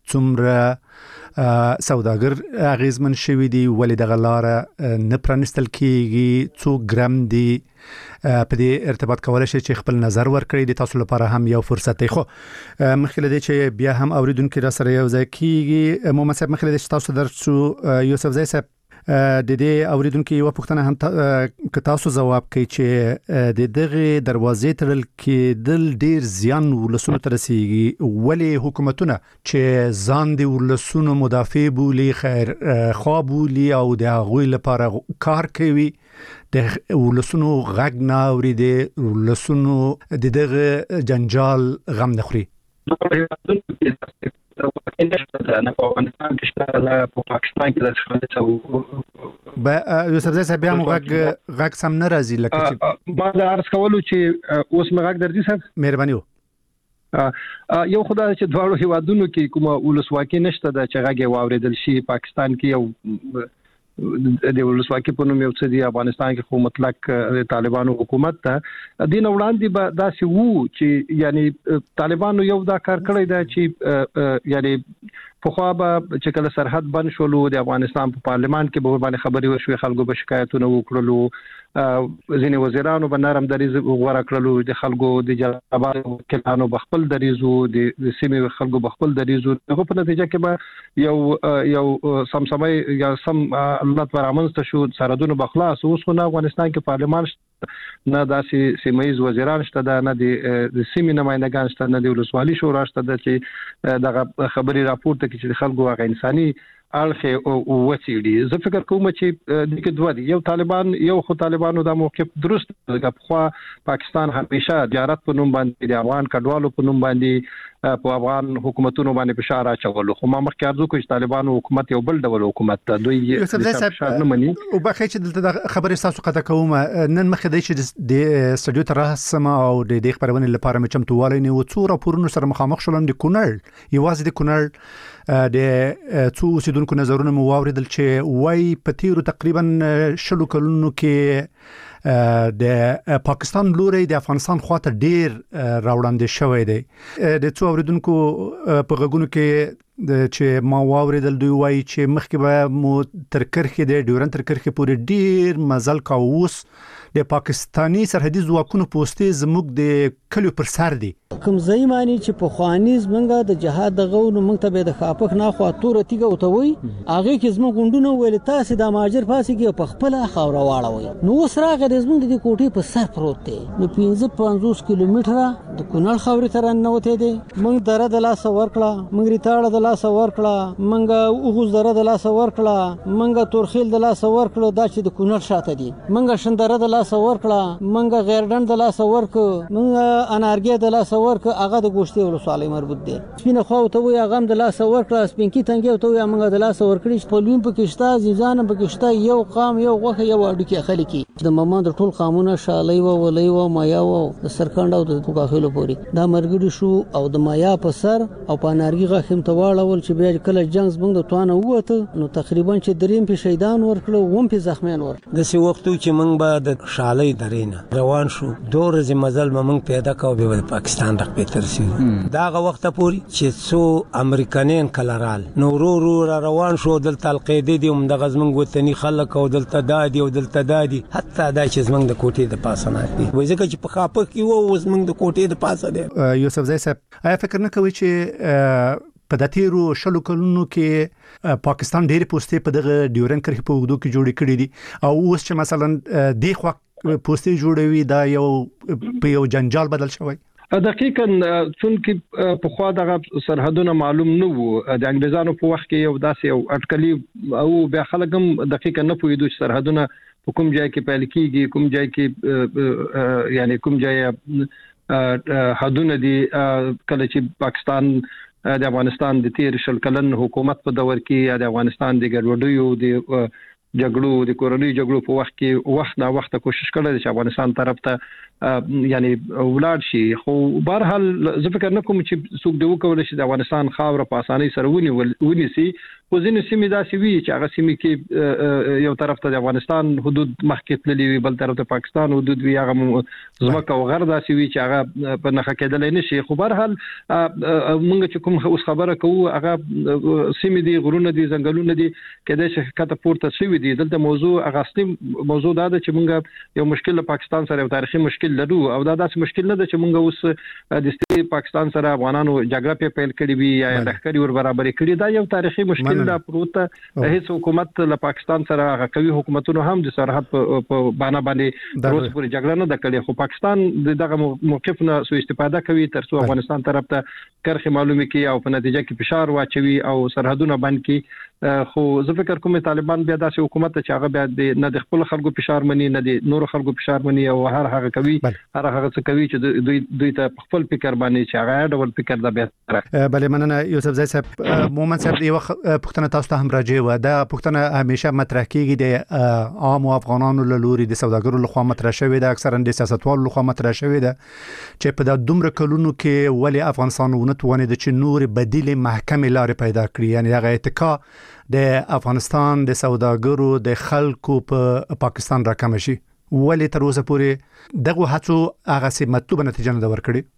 څومره سوداګر غیزمن شوي دي ولې د غلاره نه پرانستل کیږي څو ګرام دي په دې ارتباط کولای شي چې خپل نظر ورکړي د تاسو لپاره هم یو فرصت دی خو مخکله دی چې بیا هم اوریدونکو را سره یو ځای کیږي محمد صاحب مخکله دی تاسو درڅو یوسف زئی صاحب د دې اوریدونکو یو پوښتنه هم که تاسو جواب کوي چې د دغه دروازې تړل کېدل ډیر زیان ولسونو ته رسیږي ولې حکومتونه چې ځان دي ولسونو مدافع بولی خیر خوا بولی او د هغوی لپاره کار کوي د ولسونو غږ نه اوري د ولسونو دغه جنجال غم نه خوري نه په افغانستان کې شته په پاکستان کې د شخصیت به یوسف زئی صاحب هم غږ سم نه راځي لکه چې ما دا عرض کولو چې اوس مغږ درځي صاحب مهرباني یو خدای چې دواړو هیوادونو کې کومه ولسواکي نشته د چې غږ واوریدل شي پاکستان کې یو د ولسواکي په نوم یو څه دی افغانستان کې خو مطلق طالبانو حکومت ته دین وړاندې به داسې وو چې یعنی طالبانو یو دا کار کړی دا چې یعنی په خو به چې کله سرحد بند شولو د افغانستان په پارلمان کې به باندې خبري وشوي خلکو به شکایتونه وکړلو ځینې وزیرانو به نرم دریز غوړه کړلو د خلکو د جلبانو کلانو بخپل دریزو د سیمې خلکو بخپل دریزو هغه په نتیجه کې به یو سمسمای یا سم الله پرامنست شو سرحدونه بخلاص اوس خو افغانستان کې پارلمان نه داسې سیمایي وزیران شته نه د سیمې نمائندگان شته نه د ولسوالۍ شورا شته چې دغه خبري راپور ته چې خلکو هغه انساني اړخ او وسیړي زه فکر کوم چې د کې دوه دي یو طالبان یو خو طالبانو د موقف درست خو پاکستان همیشه تجارت په نوم باندې د افغان کډوالو په نوم باندې په افغان حکومتونو باندې فشار اچولو خو ما مخکې ارزو کوم چې طالبانو حکومت یو بل ډول حکومت ته دوی فشار نه مني او بخې چې دلته خبرې تاسو قطع کوم نن مخکې دی چې د استودیو ته راسم او د دې خبرونه لپاره مې چمتووالی نه و څو راپورونو سره مخامخ شولم د کونړ یوازې د کونړ د څو اوسیدونکو نظرونه مو واوریدل چې وای په تیرو تقریبا شلو کلونو کې د پاکستان لوري د افغانستان خواته ډیر راوړاندې شوی دی. د څو اوریدونکو په غوګونو کې چې ما واوریدل دوی وایي چې مخکې به مو تر کرخې د ډیورن تر کرخې پورې ډیر مزل کاوه، د پاکستانی سرحدي ځواکونو پوسټې زموږ د کلیو پر سر دي. کوم ځای معنی چې په خوانیز منګه د جهاد د غوونو منګ ته به د خاپک نه خو تور تیګه وتوي هغه کې زموږ غونډونه ویل تاسو د ماجر پاسيږي په خپل خاور واړوي. نو سراغه د زموږ د کوټې په سر پروت دی. نو 55 کیلومتره د کونړ خاورې تر نوته دی. موږ دره د لاس ورکړه، موږ ریتاړه د لاس ورکړه، موږ اوغوز دره د لاس ورکړه، موږ تورخیل د لاس ورکړه، دا چې د کونړ شاته دي. موږ شندره د لاس ورکړه، موږ غیردن د لاس ورکړه، موږ انارګي د لاس ورکړه، هغه د ګوشتي ولسوالۍ مربوط دي. سپینه خو ته وي هغه د لاس ورکړه، سپینکی تنګي ته وي موږ د لاس ورکړي. په لویم په کېشتا ځان په کېشتا یو قام یو غوخه یو اډوکی خلکی د مامان د ټول قامونه شالۍ و ولۍ و مایا و د سرکانډ او د پوکاخلو پوری دا مرګړي شو او د مایا په سر او په نارګي غاخم ته واړول چې بیا کله جنگ زمنګ د توانه وته نو تقریبا چې دریم په شهیدان ورکړو ووم په زخمیان ورکړو. د سی وختو چې موږ به د شالۍ درینه روان شو دوه ورځې مزل موږ پیدا کوو به پاکستان رخ به ترسي داغه وخت پوری چې څو امریکایان کلرال نو ورو را روان شو دلته القاعده دي هم د غزمن وطني خلک او دلته دادي او دلته دادي حتی دا چې زمنګ د کوټې د پاسه نه دي وایي چې په خاپه کې وو زمنګ د کوټې د پاسه دي. یوسف زئی صاحب آیا فکر نه کوي چې په داتیرو شلو کلونو کې پاکستان ډېر پوسټې په دغه ډیورن کرښې په وګړو کې جوړې کړې دي او اوس چې مثلا د خو پوسټې جوړوي دا یو جنجال بدل شوی؟ دقیقاً څنګه په خوا دغه سرحدونه معلوم نه وو د انګريزانو په وخت کې یو داسې یو اټکلي او بیا خلک هم دقیقاً نه پوهیدو چې سرحدونه په کوم ځای کې پیل کیږي کوم ځای کې یعنی کوم ځای حدونه دي. کله چې پاکستان د افغانستان د تیر شل کلن حکومت په دور کې یا د افغانستان د ګډوډیو د جګړو د کورنۍ جګړو په وخت کې وخت نا وخت کوشش کړل چې افغانستان طرف ته یعنی ولاد شي خو بهر حال زه فکر نه کوم چې څوک دی وکول شي د افغانستان خاور په اسانۍ سره ونیسي خو ځینې سیمې داسې وي چې هغه سیمې کې یو طرف ته د افغانستان حدود مخکې تللي وي بل طرف ته پاکستان حدود وي هغه ځمکه او غر داسې وي چې هغه په نخښه کېدل نه شي. خو بهر حال موږ چې کوم اوس خبره کوو هغه سیمې دي غرونه دي ځنګلونه دي کله چې کته پورته شوی دي دلته موضوع اغاستي موضوع دا ده چې موږ یو مشکل له پاکستان سره یو تاریخي مشکل لرو او دا داسې مشکل نه ده چې موږ اوس د ستې پاکستان سره افغانانو جګړه پیل کړې وي یا لښکري ور برابر کړي دا یو تاریخي مشکل دا پروت هیڅ حکومت له پاکستان سره هغه قوي حکومتونو هم د سرحد په باندې روز پورې جګړه نه کړې خو پاکستان دغه موقف نه سوء استفاده کوي ترڅو افغانستان طرف ته کرخه معلومه کی او په نتیجه کې فشار واچوي او سرحدونه بند کی. خو زه فکر کوم طالبان بیا داسې حکومت چې هغه بیا نه د خپل خلکو فشار مني نه د نور خلکو فشار مني او هر هغه کوي هر هغه څه کوي چې دوی ته خپل فکر باندې چې هغه ډول فکر دا به بلې مننه یوسف زئی صاحب. مومن صاحب یو پښتنه تاسو ته هم راځي و دا پښتنه همیشه مطرح کیږي د عام افغانانو له لوري د سوداګرو لخوا مطرح شوی دا اکثرا د سیاستوالو لخوا مطرح شوی دا چې په دومره کلونو کې ولی افغانستان ونتوانید چې نور بدیل محکمه لارې پیدا کړي یعنی هغه اتکا د افغانستان د سوداګرو د خلکو په پاکستان راکم شي ولی تر اوسه پورې دغه هڅو هغه سي مطلوبه نتیجه نه ورکړي؟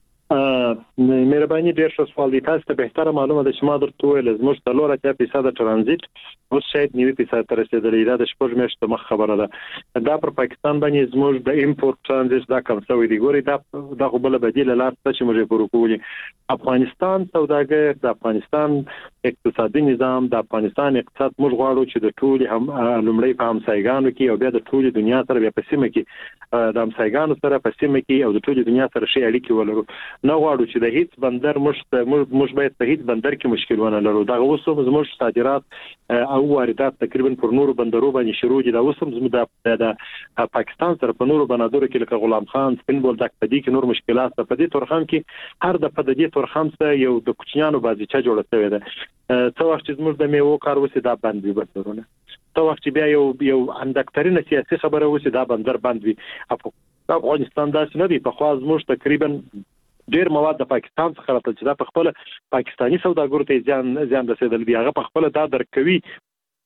مهرباني ډیر ښه سوال دی. تاسو ته بهتره معلومه ده چې ما درته ویل زموږ د لور 8% ترانزیت اوس شاید 9% ته رسیدلی دا د شپږ میاشتو مخ خبره ده. دا پر پاکستان باندې زموږ د امپورټ ترانزیت دا کم شوی دی. ګوري دا خو بل بدیل لار څه چې موږ پرو کولی افغانستان سوداګر د افغانستان اقتصادي نظام د افغانستان اقتصاد موږ غواړو چې د ټول هم لومړی په همسایګانو کې او بیا د ټول دنیا سره بیا په سیمه کې د همسایګانو سره په سیمه کې او د ټول دنیا سره شي اړیکې ولرو. نه غواړو چې د هیڅ بندر موږ باید په هیڅ بندر کې مشکل ونه لرو. دا اوس هم زموږ صادرات او واردات تقریبا پر نورو بندرو باندې شروع دي. دا اوس هم زموږ د پاکستان سره په نورو بندرو کې لکه غلام خان سپینبول د پدې کې نور مشکلات په دې تورخم کې هر د پدې تورخم سره یو د کوچنیانو بازیچه جوړه شوې ده. څو وخت چې زموږ د میوه کار وسی دا بند وي بندرونه څو وخت بیا یو اندکترینه سیاسي خبره وسی دا بندر بند وي. افغانستان داسې نه دی. په خوا زموږ تقریبا ډیر مواد د پاکستان څخه راځي چې دا په خپل پاکستانی سوداګرو ته ځان رسیدل دی. هغه په خپل دا درکوي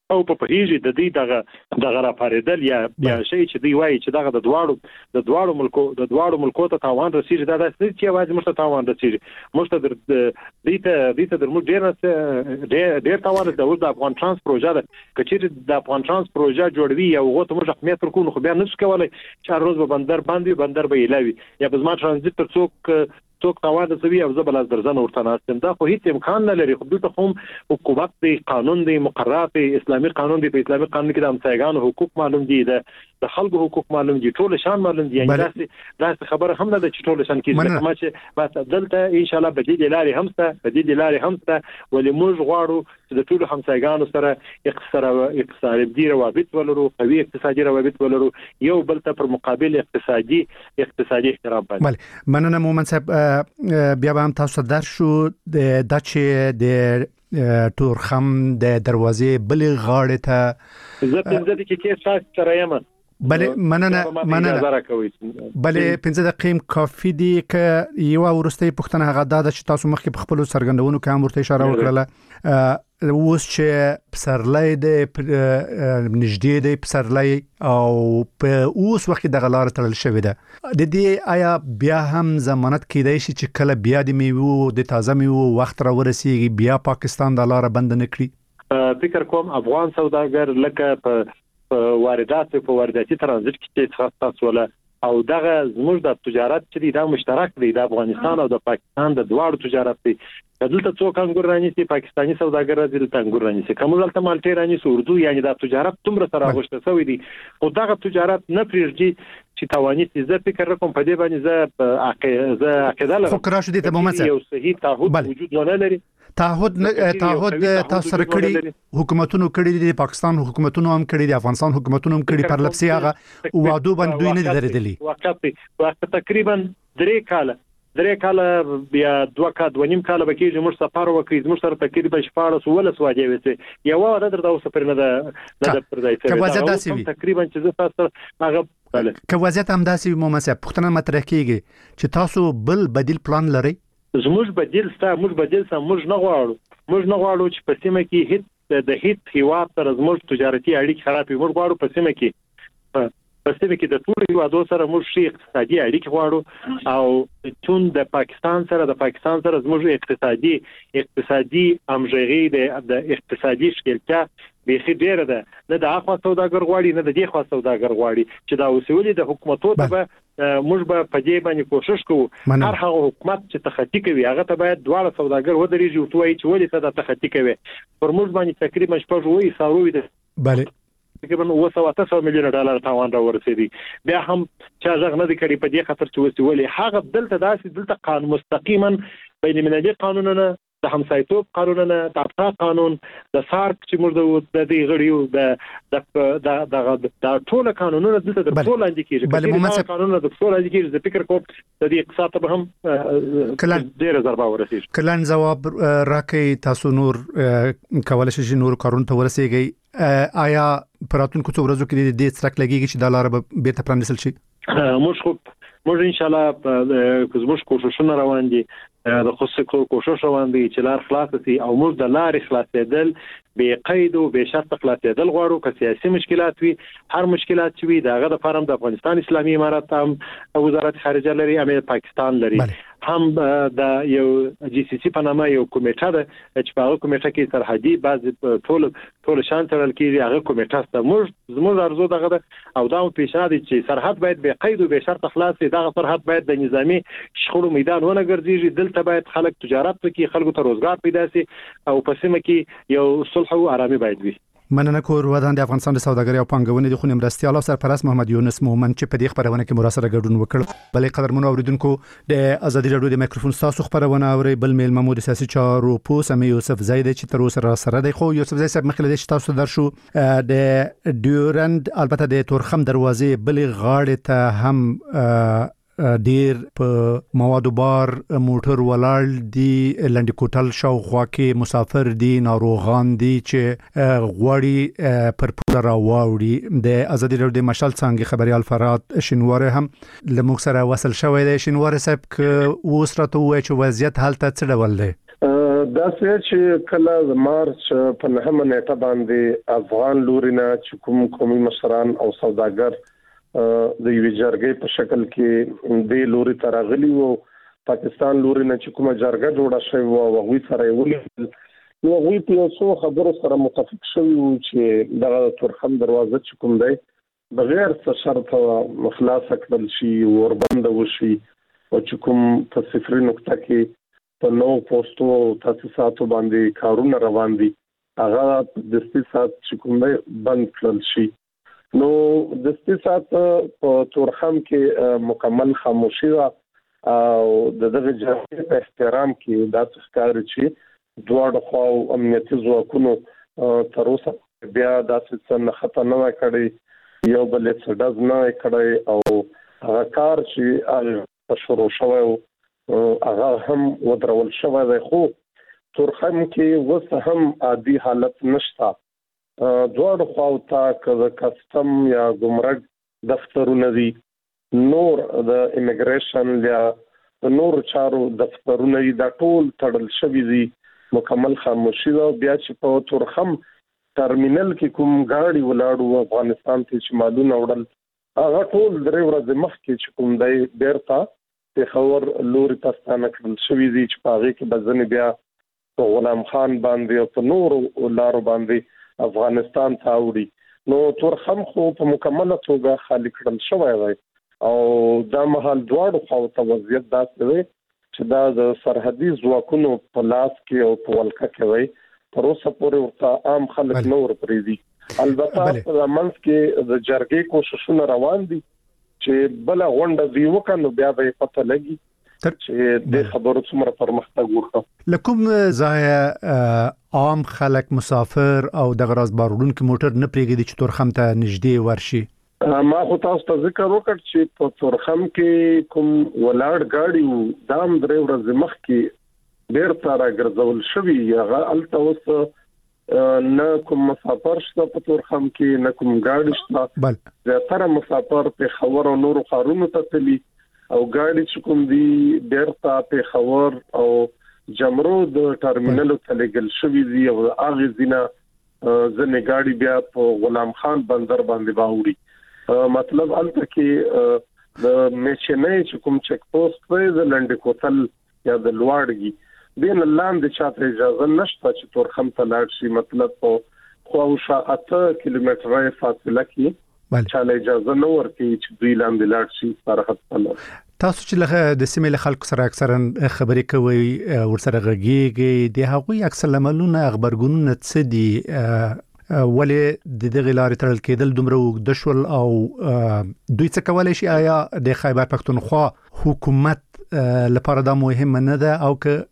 او په هیڅ د دې دغه راپاریدل یا شی چې دی وایي چې دغه د دواړو ملکو ته تاوان رسیږي دا داسې چې یوازې موږ ته تاوان رسیږي موږ ته دې ته د موږ ډیر تاوان د افغان ترانس پروژه ده کچې د افغان ترانس پروژه جوړوي او هغه ته موږ اهمیت ورکوو خو بیا نشو کولای چې روز به بندر به ایلاوي یا به زما ترانزیت تر څوک تاوان رسوي او زبل از درزن ورته ناستم دا خو هیڅ امکان نه لري خو دلته هم حکومت دی قانون دی مقررات اسلامي قانون دی په اسلامي قانون کې د همسایګانو حقوق معلوم دي د خلکو حقوق معلوم دي ټول شان معلوم دي یعنی داسې خبره هم نه ده چې ټول شان کیږي ما چې بس دلته ان شاء الله بدیل لاري همسته ولې موږ غواړو چې د ټول همسایګانو سره اقتصادي روابط ولرو قوي اقتصادي روابط ولرو یو بل ته پر مقابل اقتصادي احترام باندې مننه مومن صاحب بیا به هم تاسو درشو د چې د تورخم د دروازې بلې غاړې ته زه کې ساس سره یم بلې مننه بلې 15 دقیقې کافي دي که یو ورستۍ پوښتنه هغه ده چې تاسو مخکې په خپل سرګندونو کې هم ورته اشاره وکړه اوس چې پسرلی دی نږدې دی پسرلی او په اوس وخت د غلار تړل شوی ده د دې آیا بیا هم ضمانت کیدای شي چې کله بیا د میوه د تازه میوه وخت را ورسیږي بیا پاکستان د لار بند نه کړي فکر کوم افغان سوداګر لکه په وارداتي ترانزیت کې تخصص ولا او دغه زموږ د تجارت چې دا مشترک دی د افغانستان او د پاکستان د دواړو تجارت دی دلته څوک انګور رانیسي پاکستاني سوداګر دلته انګور رانیسي کوم دلته مالټې رانیسي اردو یعنی د تجارت تمره سره غوښته شوی دی او دغه تجارت نه پریږدي چې توانیت زه فکر کوم په دې باندې زه عقیده لرم خو کراشو دي ته مومن یو صحیح تعهد وجود نه لري تعهد تاسو سره کړی حکومتونو کړی دي پاکستان حکومتونو هم کړی دي افغانستان حکومتونو هم کړی پر لپسي هغه وعده باندې دوی نه درېدلي وخت تقریبا 3 کاله بیا 2 کاله بکیږي موږ سفر وکړو موږ سره تقریبا 14 وادي وته یو وعده درته اوس پر نه ده پردای تقریبا چې زه تاسو هغه که وضعیت هم داسې مومسه پښتنه مطرح کیږي چې تاسو بل بدیل پلان لرئ موږ بدیل موږ نه غواړو چې په سیمه کې هیڅ هیواد سره زموږ تجارتي اړیکې خرابې موږ غواړو په سیمه کې د ټول هیوادو سره موږ اقتصادي اړیکې غواړو او چون د پاکستان سره زموږ اقتصادي همغږي د اقتصادي شکلچا بیخي ډیره ده نه د اخوا سوداګر غواړي نه د دې خوا سوداګر غواړي چې دا وسولې د حکومتو ته موږ به په دې باندې کوشش کوو هر هغه حکومت چې تخطي کوي هغه ته باید دواړه سوداګر ودرېږي او توایي چې ولې ته تخطي کوي پر موږ باندې تقریبا 8 ساروي ده bale تقریبا 200 میلیون ډالر تاوان را ورسېدي بیا هم چې ځغ نه دي کړی په دې خاطر چې وسولې هغه دلته قانون مستقیما بین المللي قانونونه د همسایتوب قانونونه د افتا قانون د سارک چې موږ د دې غړیو د ټول قانونونه دلته د ټول اندي کېږي د قانونونه د ټول اندي کېږي د فکر کوم د دې اقتصاد ته هم کلن ډیر ضربه ورسېږي کلن جواب راکې تاسو نور کولای شئ نور کارون ته ورسېږي آیا پراتونکو څو ورځو کې د دې څرک لګيږي چې د لار به بیرته پرانیستل شي موږ ان شاء الله زموږ کوششونه روان دي د خصوصي کوشش روان دي چې لار خلاص شي او موږ د لارې خلاصېدل به قید او به شرط خلاصېدل غواړو که سیاسي مشکلات وي هر مشکلات چې وي دغه د فارم د افغانستان اسلامي امارات هم وزارت خارجه لري امیر پاکستان لري هم د یو جی سی سی په نامه یو کمیټه ده چې په هغه کمیټه کې سرحدي بعض ټول شان ترل کېږي هغه کمیټه ته زموږ ارزو دغه او دا پیشنهاد چې سرحد باید به قید او به شرط خلاص شي دغه سرحد باید د نظامی شخړو میدان ونه ګرځي دلته باید خلک تجارت وکړي خلکو ته روزګار پیدا شي او په سیمه کې یو صلح او آرامي باید وي مننه کور ودان د افغانستان د سوداګرۍ او پانګونې د خونې مرستيال سرپرست محمد یونس مومن چې په دې خبرونه کې مراسله ګډون وکړ بلې قدرمنو اوریدونکو د ازادي رادیو د میکروفون تاسو خبرونه اوري بل میل محمود سیاسي چارو پوس ام یوسف زید چې تر اوسه سره دی خو یوسف زید صاحب مخکې د تاسو درشو د ډیورند البته د تورخم دروازې بل غاړه ته هم ډیر په موادو بار موټر ولاړ دي لنډ کوټل شاوخوا کې مسافر دي ناروغان دي چې غوړي پر پوله راوړي د ازادي رادیو د مشال څنګه خبريال فرات شینواره هم لموږ سره وصل شوی دی شینواره صاحب ک وسرته وای چې وضعیت حالت څه ډول دی دا چې کله د مارچ په 9 نیټه باندې افغان لورینه چې کوم قومي مشران او سوداګر د یوې جرګې په شکل کې د لوري ترغلي وو پاکستان لورینه چې کومه جرګه جوړه شوی وو او هغه سره ولې نو غوی په څو خبرو سره متفق شوی وو چې د تورخم دروازه چې کوم دی بغیر څه شرط مخلاص کړل شي وربند وشي او چې کوم په صفر نقطه کې په نو پوسټو او تاسیساتو باندې کارونه روان دي هغه د استثمار چې کوم بند کړل شي نو د استثمار په تورخم کې مکمل خاموشي او دغه جرګې په احترام کې د ښکاري چې دوه خو امنیتي ځواکونو تر اوسه بیا د څه خطر نه کړی یو بل څه داز نه کړی او هغه کار چې شروع شوی هغه هم ودرول شوی دی خو تورخم کې وسه هم عادي حالت نشته دوه خو ته کسٹم یا ګمرک دفترونه دي نور د ایمیګریشن یا نور چارو دفترونه دي دا ټول تړل شوی دي مکمل خاموشي او بیا چې په تورخم ټرمینل کې کوم گاډي ولاړو افغانستان ته چې مالونه وړل هغه ټول درې ورځې مخکې چې کوم دی بیرته په خبر لوري تاسو کړل شوی دي چې په هغه کې بزنه بیا په غلام خان باندې او په نور لارو باندې افغانستان ته وړي نو تورخم خو په مکمله توګه خالی کړل شوی دی او دا مهال دواړو خو ته وضعیت داسې دی چې دا د سرحدي ځواکونو په لاس کې او په ولکه کې وي تر اوسه پورې ورته عام خلک نور پریدي البته په منځ کې د جرګې کوششونه روان دي چې بل غونډه دی وکړو بیا به پته لګي چې د خبرو څومره پرمختګ وکړو لکم ځای عام خلک مسافر او د غراز بارودونکو موټر نه پریږدي چې تورخم ته نږدې ورشي ما خو تاسو ته ذکر وکړ چې په تورخم کې کوم ولاړ گاډي وو دام درې ورځې مخکې بیرته راګرځول شوی هغه الته اوس نه کوم مسافر شته په تورخم کې نه کوم گاډي شته زیاتره مسافر په خبر او نور خارونو ته تللی او گاډي چې کوم دی بیرته په خبر او جمرو د ټرمینل ته لګل شوی دی او هغه زینا ځنه گاډي بیا په غلام خان بندر باندې باوري مطلب الته کې د میچنې چې کوم چک پوسټ دی د لنډ کوتل یا د لواړګي بین لاندې چاته اجازه نشته چې تورخم ته لاړ شي مطلب په خواوشا 8 کیلومتره فاصله کې چاله اجازه نه ورکړي چې دوی لاندې لاړ شي سرحد ته تاسو چې له د سیمې خلکو سره اکثرا خبرې کوي ورسره غږیږي د هغوی اکثر لملونه خبرګونونه څه دي ولې د دغه لارې تړل کېدل دومره وګد شول او دوی څه کولای شي آیا د خیبر پښتونخوا حکومت لپاره دا مهم نه ده او که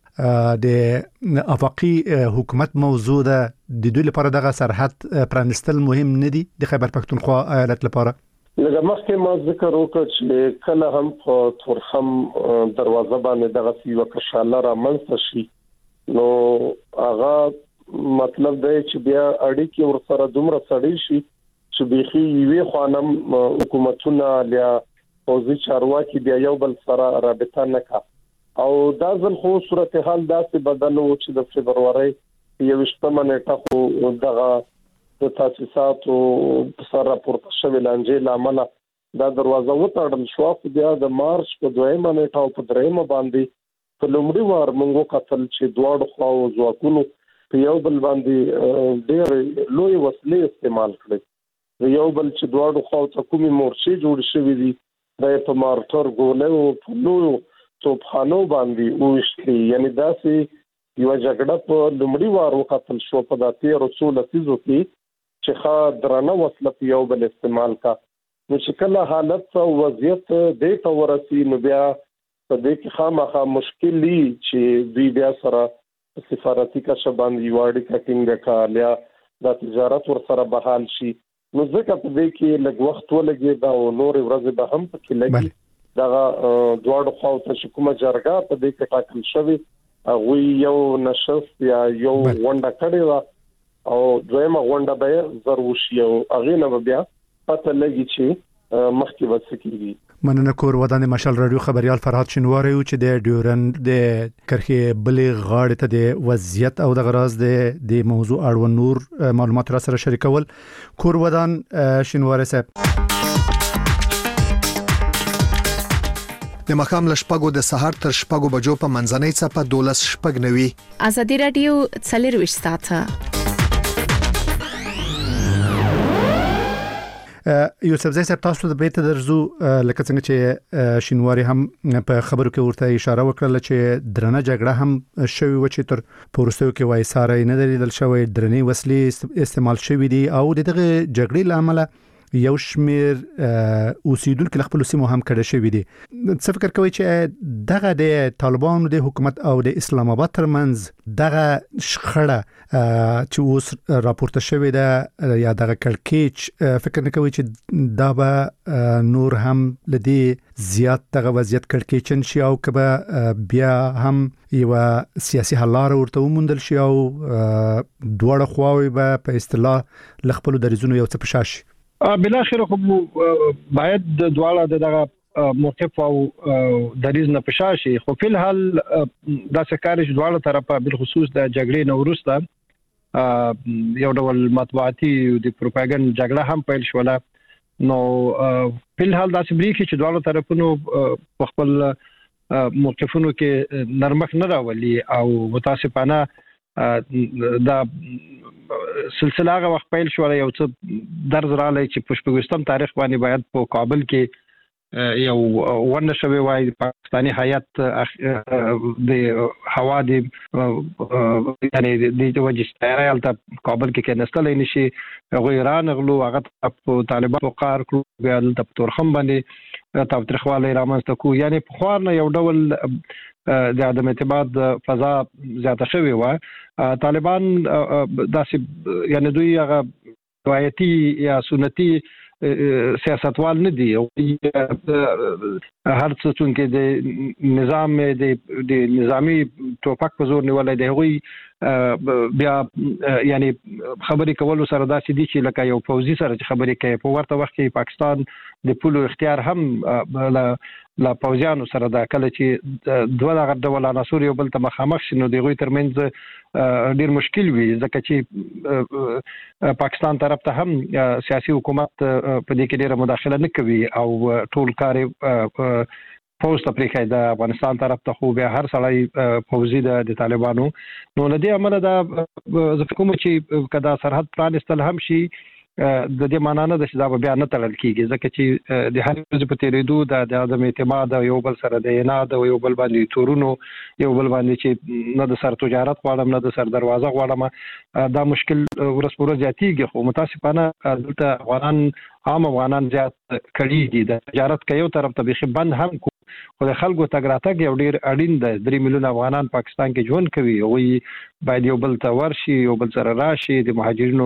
د افاقي حکومت موضوع ده د دوی لپاره دغه سرحد پرانستل مهم نه دي د خیبر پښتونخوا ایالت لپاره لکه مخکې ما ذکر وکړ چې کله هم په تورخم دروازه باندې دغه سیوه کشاله را منځ شي نو هغه مطلب دی چې بیا اړیکې ورسره دومره سړې شي چې بيخي وی خوانم حکومتونه یا پوزي چارواکي بیا یو بل سره رابطه نه کا او دا ځل خو صورتحال داسې بدلو چې د فبرवरी 21 نیټه خو دغه د تاسیساتو سره راپورته شوی لانجې لامل دا دروازه وټاړل شو خو بیا د مارچ په 2 نیټه او په 3 باندې په لومړي وار موږ قتل چې دواړو خواو ځواکونو په یو بل باندې ډېر لوی وسلې استعمال کړې یو بل چې دواړو خواو ته کومي مورچې جوړ شوې دي د په مارټر ګولې او په لوی توپخانو باندې وشتي یعنی داسې یو جګړه په لومړي وار وکتل شو په داتې رسول تیزو کې چې ښه درنه وسله په یو بل استعمال کا نو چې کله حالت او وضعیت د تورسي نو بیا په دې کې خامخا مشکل دي چې دوی بیا سره سفارتي کا شباندې واړی کټینګ کا لیا د تجارت ور سره بحال شي نو ځکه په دې کې لږ وخت ولګي دا نور ورځې به هم پکې لګي دا دواړو خواو ته کومه جرګه په دې کې ټاکل شوی هغه یو نشست یا یو غونډه کړې و او دویمه غونډه به ضرور شي او هغه نه بیا پته لګي چې مخکې وسکیږي مننه کور ودان مشال رادیو خبريال فرهاد شنواری چې د ډیورند د کرخي بلې غاړې ته د وضعیت او د غراز د موضوع اړوند نور معلومات را سره شریکول. کور ودان شنواری صاحب د مخام لشپګو د سحر تر شپګو بجو په منځنۍ څپه 12 شپګ نوي. ازادي رادیو څلرويش ساعته. یوسف زئی صاحب تاسو د بیت درزو لکه څنګه چې شینواری هم په خبرو کې ورته اشاره وکړه چې درنه جګړه هم شوی و چې تر پورستو کې وایساره نه درېدل شوی درنې وسلې استعمال شوی دي او دغه جګړې لامل یو شمیر اوسیدونکو خپل سیمو هم کړه شوی دي. څه فکر کوي چې دغه د طالبانو د حکومت او د اسلام آباد ترمنځ دغه شخړه چې اوس راپورته شوی ده یا دغه کړکېچ فکر نه کوي چې دا به نور هم لدی زیات دغه وضعیت کړکېچن شي او کبه بیا هم یو سیاسي حل لار ورته وموندل شي او دوړه خواوي به په اصطلاح لخپل درزونو یو څه پشاش. بلا خیر خو باید دواړه دغه موقف او دریز نه پشاشي خو په الحال دا سکارش دواړه طرفه بل خصوص د جګړې نو ورسته یو ډول مطبوعاتي د پروپاګاندا جګړه هم پیل شوله. نو په الحال دا سبريخي چې دواړه طرفونو خپل موقفونو کې نرمخ نه راولي او متاسفانه دا سلسله هغه وخت پیل شو یو څه درز رالی چې په شپږم تاریخ باندې باید په کابل کې یو ونه شوی وای پاکستانی هیئت د هوا د یعنی د وجستایل ته کابل کې نستلې نشي غیران غلو هغه په طالبانو قار کړو بیا د تورخم باندې تاوتریخواله رامنځته کو یعنی په خور نه یو ډول د عدم اعتماد فضا زیاته شوی و. طالبان داسې یعنی دوی هغه روایتي یا سنتي سیاستوال نه دي او هر څه چې د نظام د نظامی ټوپک په زور نیولای دی هغوی بیا یعنی خبرې کول سره داسې دي چې لکه یو فوزي سره چې خبرې کوي په ورته وخت کې پاکستان د پولو اختیار هم لا پوزیانو سره دا کله چې دوه ډول عناصر یو بل ته مخامخ شنو دی غوي ترمنځ ډیر مشکل وي ځکه چې پاکستان طرف ته هم سیاسي حکومت په دې کې ډیره مداخله نه کوي او ټول کار پوسټ افریقای د افغانستان طرف ته خو به هر سړی فوزي د طالبانو نو لدی عمله دا ځکه کوم چې کدا سرحد پرانستل هم شي د دې معنا نه د شدا بیا نه تړل کیږي ځکه چې د هر ورځ په تیریدو د عدم اعتماد یو بل سره د عناد یو بل باندې تورونو یو بل باندې چې نه د سر تجارت غواړم نه د سر دروازه غواړم دا مشکل ورس پورې زیاتیږي خو متاسفانه دلته افغانان زیات کړي دي د تجارت کې یو طرف ته به بند هم خو د خلکو تګ راتګ یو ډیر اړین دی 3 میلیون افغانان پاکستان کې ژوند کوي او باید یو بل ته ورشي یو بل سره راشي د مهاجرینو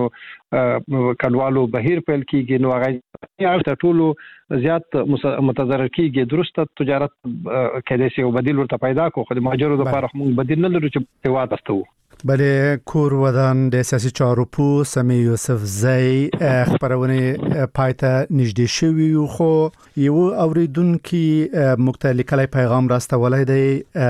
کډوالو بهیر پیل کیږي نو هغه ټولو زیات متضرر کیږي درسته تجارت کېدای شي او بدیل ورته پیدا کو خو د مهاجرو لپاره موږ بدیل نه لرو چې په واده استو. بله کور ودان د سیاسي چارو پو سمي یوسف زئی خبرونه پایته نږدې شوی خو یو اوریدونکو مختلفه پیغام راستولای دی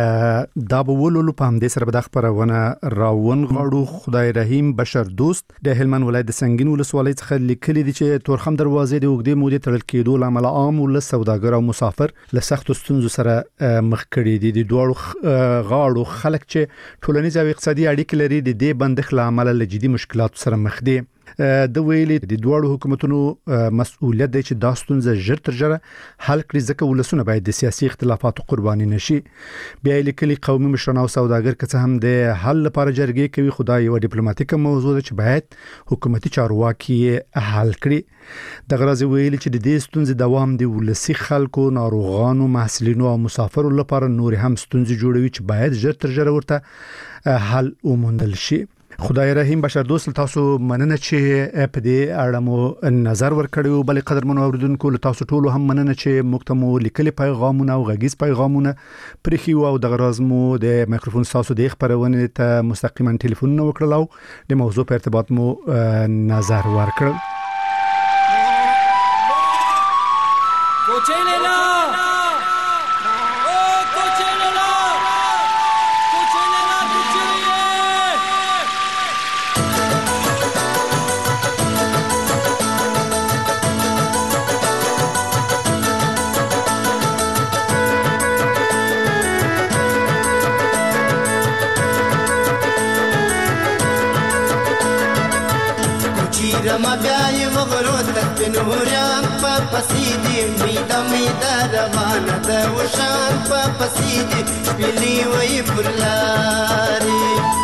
دا بولولو په هم د سره د خبرونه راون غړو خدای رحیم بشر دوست د هلمند ولایت د سنگین ولسوالۍ څخه لیکلي دي چې تورخم دروازې د وګړي مودې تړل کېدو لامل عام ول سوداګر او مسافر له سخت ستونزو سره مخ کړي دي د دوړو غاړو خلک چې ټولنیز او اقتصادي اړیکې لري د دې بندښت لامل له جدي مشکلاتو سره مخ دي. د ویلي د دوړو حکومتونو مسؤلیت دی چې دا ستونزه ژر تر ژره حل کړي ځکه ولسونه باید د سیاسي اختلافاتو قرباني نشي. بیا لیکلي قومي مشران او سوداګر که هم د حل لپاره جرګې کوي خدای یو ډیپلوماټیک موضوع ده چې باید حکومتي چارواکي حل کړي. د غرض ویلي چې د دې ستونزې دوام د ولسي خلکو ناروغانو محصلینو او مسافرو لپاره نور هم ستونزې جوړوي چې باید ژر تر ژره ورته حل وموندل شي. خدای رحیم بشر دوست تاسو مننه چې په دې اړه مو نظر ورکړیو بل قدر منو اوریدونکو تاسو ټول هم مننه چې مکتمو لیکلي پیغامونه او غږیز پیغامونه پرخیو او د غرض مو د میکروفون تاسو د خبرونه ته مستقیما ټلیفون وکړلو د موضوع په ارتباط مو نظر ورکړل. رما بیای وغرو تک نوران په پسیدی میدا روانه ده وشان په پسیدی شپلی وی پرلاری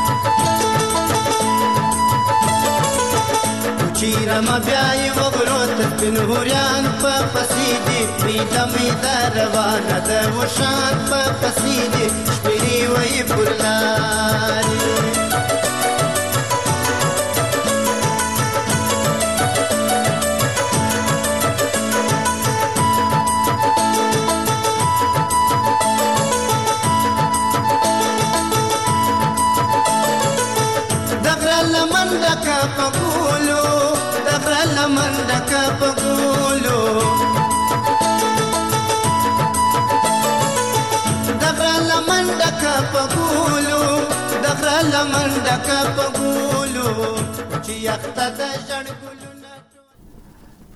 کوچی رما بیای وغرو تک نوران په پسیدی میدا روانه ده وشان په پسیدی شپلی وی پرلاری لمن ډکه په ګولو چې یخته د ژړ ګلو